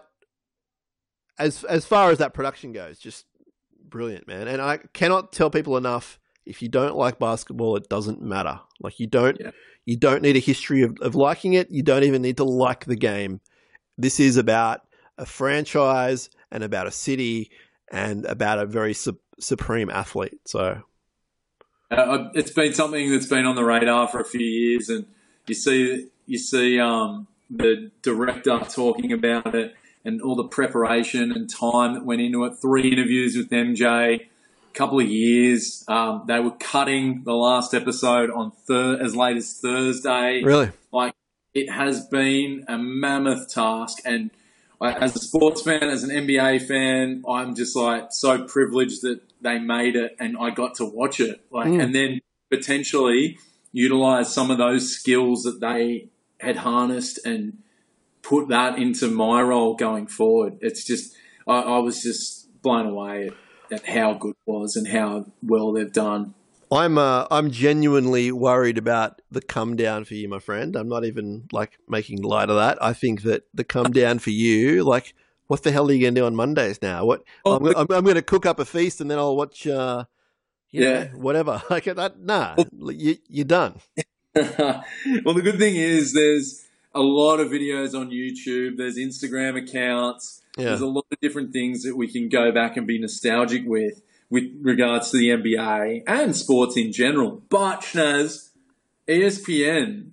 Speaker 1: as as far as that production goes, just brilliant, man. And I cannot tell people enough, if you don't like basketball, it doesn't matter. Like you don't
Speaker 2: Yeah.
Speaker 1: you don't need a history of, of liking it. You don't even need to like the game. This is about a franchise and about a city and about a very su- supreme athlete. So
Speaker 2: Uh, it's been something that's been on the radar for a few years, and you see, you see um, the director talking about it and all the preparation and time that went into it. Three interviews with M J, a couple of years. Um, they were cutting the last episode on thir- as late as Thursday.
Speaker 1: really,
Speaker 2: Like, it has been a mammoth task, and I, as a sports fan, as an N B A fan, I'm just like so privileged that they made it and I got to watch it. Like,
Speaker 1: Mm.
Speaker 2: and then potentially utilize some of those skills that they had harnessed and put that into my role going forward. It's just, I, I was just blown away at, at how good it was and how well they've done.
Speaker 1: I'm uh, I'm genuinely worried about the come down for you, my friend. I'm not even like making light of that. I think that the come down for you, like, what the hell are you going to do on Mondays now? What
Speaker 2: Oh,
Speaker 1: I'm, I'm, I'm going to cook up a feast and then I'll watch, uh, you know,
Speaker 2: Yeah.
Speaker 1: whatever. Like that. Nah, you, you're done.
Speaker 2: Well, the good thing is there's a lot of videos on YouTube. There's Instagram accounts.
Speaker 1: Yeah.
Speaker 2: There's a lot of different things that we can go back and be nostalgic with, with regards to the N B A and sports in general. But, Schnaz, E S P N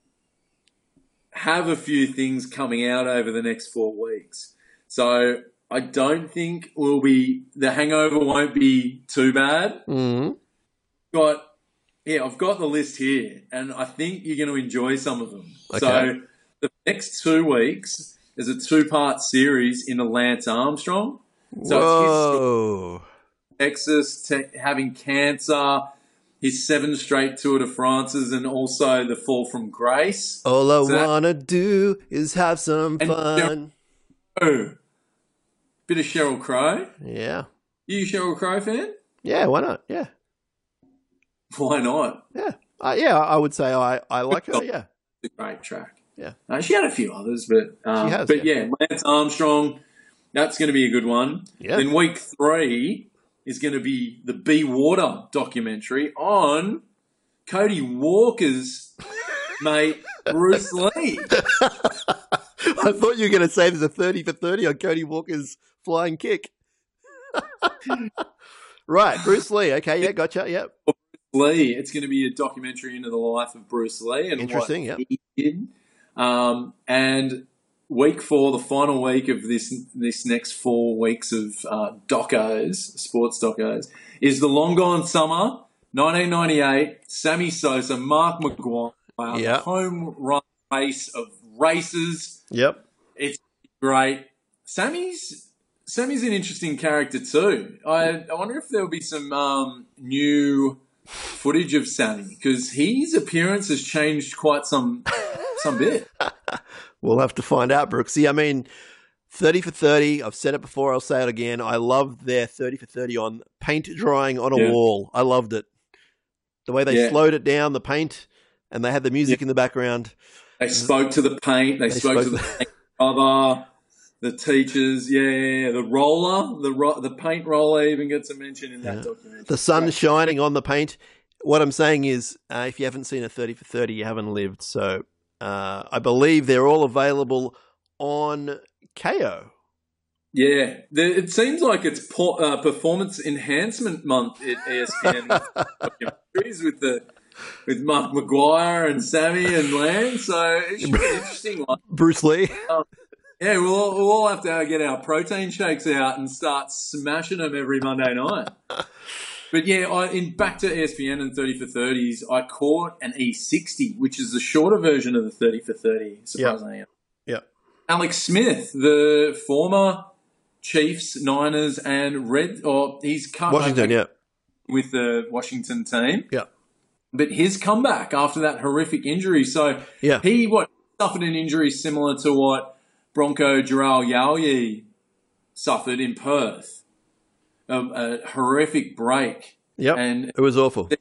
Speaker 2: have a few things coming out over the next four weeks. So I don't think we'll be, the hangover won't be too bad.
Speaker 1: Mm-hmm.
Speaker 2: Got, yeah, I've got the list here, and I think you're going to enjoy some of them.
Speaker 1: Okay.
Speaker 2: So the next two weeks is a two-part series into Lance Armstrong. So it's his story.
Speaker 1: Whoa.
Speaker 2: Texas, te- having cancer, his seven straight Tour de France's, and also the fall from grace.
Speaker 1: All I
Speaker 2: So that-
Speaker 1: wanna do is have some
Speaker 2: And-
Speaker 1: fun.
Speaker 2: Oh, bit of Sheryl Crow.
Speaker 1: Yeah.
Speaker 2: You a Sheryl Crow fan?
Speaker 1: Yeah, why not? Yeah.
Speaker 2: Why not?
Speaker 1: Yeah. Uh, yeah, I would say I, I like her, yeah.
Speaker 2: It's a great track.
Speaker 1: Yeah.
Speaker 2: Uh, she had a few others, but um,
Speaker 1: She has,
Speaker 2: but
Speaker 1: yeah.
Speaker 2: yeah. Lance Armstrong, that's going to be a good one.
Speaker 1: Yeah.
Speaker 2: Then week three is going to be the Be Water documentary on Cody Walker's mate Bruce Lee.
Speaker 1: I thought you were going to say there's a thirty for thirty on Cody Walker's flying kick. Right, Bruce Lee. Okay, yeah, gotcha. Yep.
Speaker 2: Lee. It's going to be a documentary into the life of Bruce Lee and
Speaker 1: Interesting,
Speaker 2: what
Speaker 1: yep.
Speaker 2: he did. Um, and week four, the final week of this this next four weeks of uh, docos, sports docos, is the Long Gone Summer, nineteen ninety-eight, Sammy Sosa, Mark McGuire,
Speaker 1: Yep.
Speaker 2: the home run race of races.
Speaker 1: Yep.
Speaker 2: It's great. Sammy's Sammy's an interesting character too. I, I wonder if there'll be some um, new footage of Sammy because his appearance has changed quite some some bit.
Speaker 1: We'll have to find out, Brooksy. I mean, thirty for thirty. I've said it before. I'll say it again. I loved their thirty for thirty on paint drying on a
Speaker 2: Yeah.
Speaker 1: wall. I loved it. The way they
Speaker 2: Yeah.
Speaker 1: slowed it down, the paint, and they had the music in the background.
Speaker 2: They spoke to the paint. They,
Speaker 1: They
Speaker 2: spoke,
Speaker 1: spoke
Speaker 2: to the
Speaker 1: to-
Speaker 2: paint brother, the teachers. Yeah, yeah, yeah. The roller, the ro- the paint roller even gets a mention in that
Speaker 1: Yeah.
Speaker 2: documentary.
Speaker 1: The sun
Speaker 2: Great.
Speaker 1: shining on the paint. What I'm saying is, uh, if you haven't seen a thirty for thirty, you haven't lived. So uh, I believe they're all available on K O.
Speaker 2: Yeah, the, it seems like it's po- uh, performance enhancement month at E S P N with documentaries with the with Mark McGuire and Sammy and Lance. So it should be an interesting one.
Speaker 1: Bruce Lee.
Speaker 2: Yeah, we'll all, we'll all have to get our protein shakes out and start smashing them every Monday night. But yeah, I, in back to E S P N and thirty for thirties, I caught an E sixty, which is the shorter version of the thirty for thirty. Surprisingly,
Speaker 1: Yep.
Speaker 2: Alex Smith, the former Chiefs, Niners, and Red, or he's come
Speaker 1: Washington, yeah.
Speaker 2: with the Washington team.
Speaker 1: Yeah.
Speaker 2: But his comeback after that horrific injury, so
Speaker 1: Yeah.
Speaker 2: he what suffered an injury similar to what Bronco Jarrell Yowie suffered in Perth, a, a horrific break,
Speaker 1: Yep.
Speaker 2: and
Speaker 1: It was awful.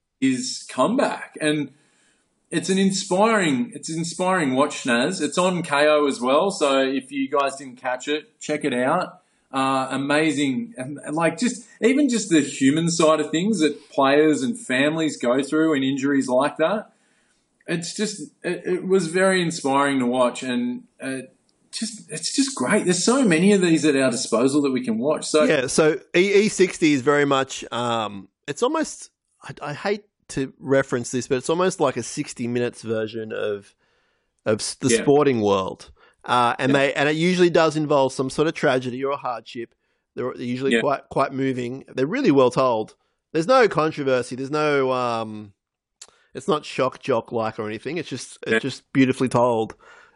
Speaker 2: his comeback, and it's an inspiring, it's an inspiring watch, Naz. It's on K O as well, so if you guys didn't catch it, check it out. Uh, amazing, and, and like just even just the human side of things that players and families go through in injuries like that. It's just, it, it was very inspiring to watch, and uh, just it's just great. There's so many of these at our disposal that we can watch. So
Speaker 1: Yeah, so E sixty is very much, um, it's almost, I, I hate to reference this, but it's almost like a sixty minutes version of of s- the
Speaker 2: Yeah.
Speaker 1: sporting world. Uh, and
Speaker 2: Yeah.
Speaker 1: they and it usually does involve some sort of tragedy or a hardship. They're they're usually
Speaker 2: Yeah.
Speaker 1: quite quite moving. They're really well told. There's no controversy. There's no um, it's not shock jock like or anything. It's just it's
Speaker 2: Yeah.
Speaker 1: just beautifully told.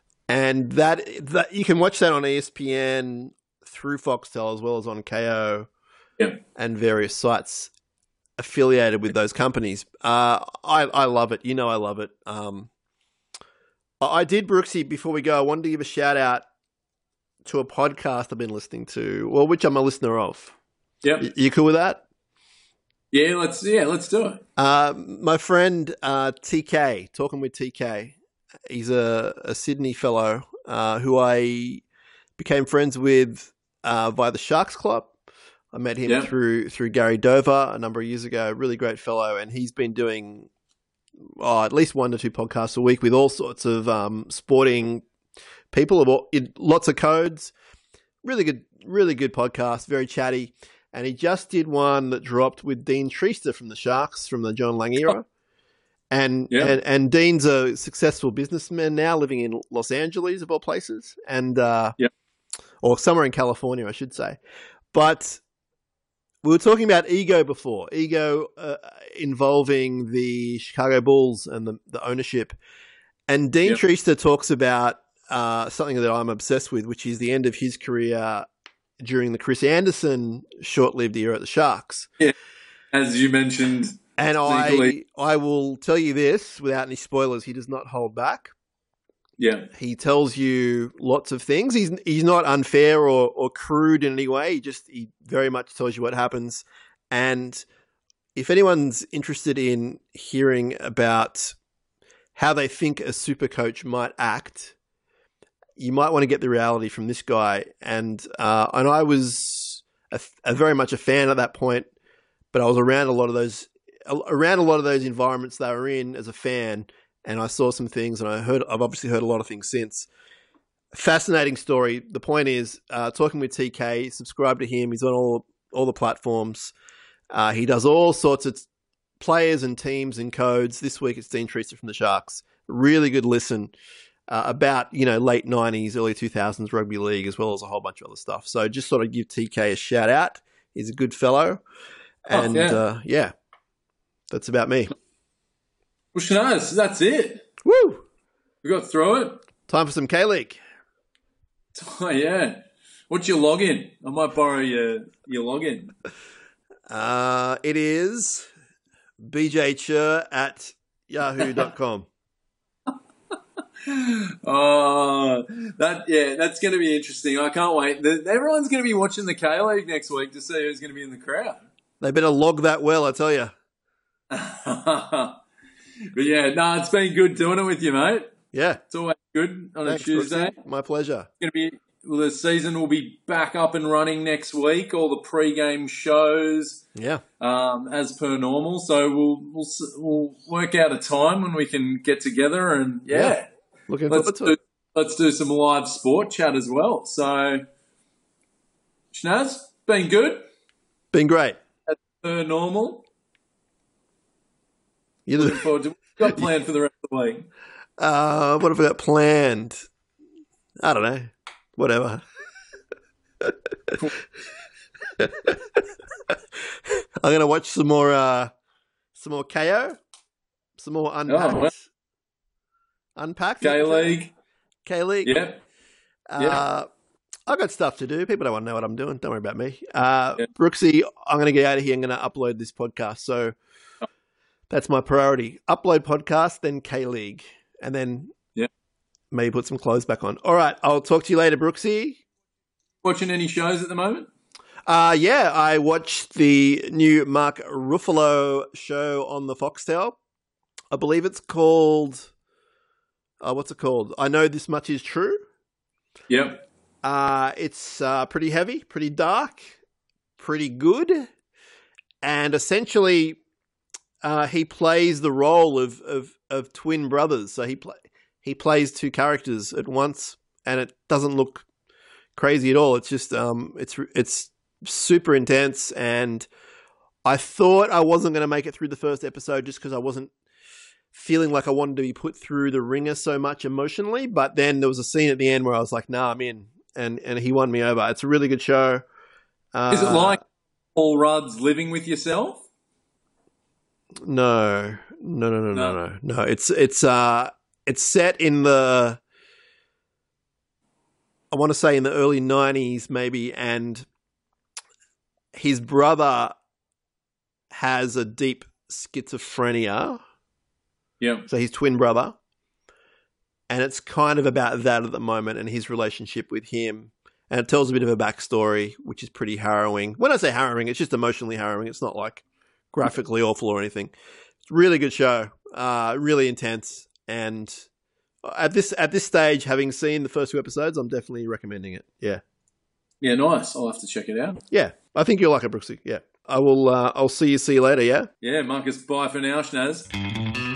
Speaker 1: And that that you can watch that on E S P N through Foxtel as well as on K O
Speaker 2: Yeah.
Speaker 1: and various sites affiliated with those companies. Uh, I I love it. You know I love it. Um, I I did, Brooksy, before we go, I wanted to give a shout out to a podcast I've been listening to, well, which I'm a listener of.
Speaker 2: Yep.
Speaker 1: Y- You cool with that?
Speaker 2: yeah, let's yeah, let's do it.
Speaker 1: Uh, my friend uh, T K, talking with T K, he's a, a Sydney fellow uh, who I became friends with uh, via the Sharks Club. I met him
Speaker 2: Yeah.
Speaker 1: through through Gary Dover a number of years ago. Really great fellow, and he's been doing oh, at least one to two podcasts a week with all sorts of um, sporting people of all, in, lots of codes. Really good, really good podcast. Very chatty. And he just did one that dropped with Dean Treaster from the Sharks, from the John Lang era. And,
Speaker 2: Yeah.
Speaker 1: and and Dean's a successful businessman now, living in Los Angeles, of all places, and uh,
Speaker 2: Yeah.
Speaker 1: or somewhere in California, I should say. But we were talking about ego before, ego uh, involving the Chicago Bulls and the, the ownership. And Dean
Speaker 2: Yeah.
Speaker 1: Treaster talks about uh, something that I'm obsessed with, which is the end of his career during the Chris Anderson short-lived era at the Sharks.
Speaker 2: Yeah, as you mentioned.
Speaker 1: And I,
Speaker 2: equally.
Speaker 1: I will tell you this without any spoilers. He does not hold back.
Speaker 2: Yeah.
Speaker 1: He tells you lots of things. He's he's not unfair or, or crude in any way. He just he very much tells you what happens. And if anyone's interested in hearing about how they think a super coach might act, you might want to get the reality from this guy. And uh, and I was a, a very much a fan at that point, but I was around a lot of those around a lot of those environments they were in as a fan. And I saw some things, and I heard. I've obviously heard a lot of things since. Fascinating story. The point is, uh, talking with T K, subscribe to him. He's on all all the platforms. Uh, he does all sorts of players and teams and codes. This week it's Dean Treaster from the Sharks. Really good listen uh, about you know late nineties, early two thousands rugby league, as well as a whole bunch of other stuff. So just sort of give T K a shout out. He's a good fellow, and oh, yeah. Uh, yeah, that's about me.
Speaker 2: Well, Shanaz, that's it.
Speaker 1: Woo!
Speaker 2: We got through it.
Speaker 1: Time for some K-League.
Speaker 2: Oh, yeah. What's your login? I might borrow your, your login.
Speaker 1: Uh, it is b j chur at yahoo dot com.
Speaker 2: Oh, that yeah, that's going to be interesting. I can't wait. The, everyone's going to be watching the K-League next week to see who's going to be in the crowd.
Speaker 1: They better log that well, I tell you.
Speaker 2: But yeah, no, nah, it's been good doing it with you, mate.
Speaker 1: Yeah.
Speaker 2: It's always good on
Speaker 1: Thanks,
Speaker 2: a Tuesday.
Speaker 1: Brooksy. My pleasure.
Speaker 2: It's gonna be well, the season will be back up and running next week. All the pre-game shows,
Speaker 1: yeah,
Speaker 2: um, as per normal. So we'll we'll we'll work out a time when we can get together and yeah, yeah.
Speaker 1: looking
Speaker 2: let's
Speaker 1: forward to
Speaker 2: do,
Speaker 1: it.
Speaker 2: Let's do some live sport chat as well. So, Shnaz, been good.
Speaker 1: Been great.
Speaker 2: As per normal.
Speaker 1: You
Speaker 2: Looking forward to what you got planned for the rest of the week.
Speaker 1: Uh, what have I got planned? I don't know. Whatever. I'm gonna watch some more, uh, some more K O, some more Unpacked.
Speaker 2: Oh, well.
Speaker 1: Unpacked.
Speaker 2: K League.
Speaker 1: K League.
Speaker 2: Yep.
Speaker 1: Uh,
Speaker 2: yep.
Speaker 1: I've got stuff to do. People don't want to know what I'm doing. Don't worry about me. Uh,
Speaker 2: yep.
Speaker 1: Brooksy, I'm gonna get out of here. I'm gonna upload this podcast. So. That's my priority. Upload podcast, then K-League. And then
Speaker 2: yeah.
Speaker 1: maybe put some clothes back on. All right. I'll talk to you later, Brooksy.
Speaker 2: Watching any shows at the moment?
Speaker 1: Uh, yeah. I watched the new Mark Ruffalo show on the Foxtel. I believe it's called... Uh, what's it called? I Know This Much Is True.
Speaker 2: Yep.
Speaker 1: Uh, it's uh, pretty heavy, pretty dark, pretty good. And essentially... Uh, he plays the role of, of, of twin brothers. So he play, he plays two characters at once, and it doesn't look crazy at all. It's just um, it's it's super intense, and I thought I wasn't going to make it through the first episode just because I wasn't feeling like I wanted to be put through the ringer so much emotionally. But then there was a scene at the end where I was like, "Nah, I'm in," and and he won me over. It's a really good show. Uh,
Speaker 2: Is it like Paul Rudd's Living with Yourself?
Speaker 1: No, no, no, no, no, no, no. It's it's uh it's set in the I want to say in the early nineties maybe, and his brother has a deep schizophrenia.
Speaker 2: Yeah.
Speaker 1: So his twin brother, and it's kind of about that at the moment and his relationship with him. And it tells a bit of a backstory, which is pretty harrowing. When I say harrowing, it's just emotionally harrowing. It's not like graphically awful or anything. It's a really good show, uh, really intense, and at this at this stage, having seen the first two episodes, I'm definitely recommending it. Yeah,
Speaker 2: yeah, nice. I'll have to check it out.
Speaker 1: Yeah, I think you'll like it, Brooksy. Yeah, I will. Uh, I'll see you. See you later. Yeah.
Speaker 2: Yeah, Marcus. Bye for now, Shnaz.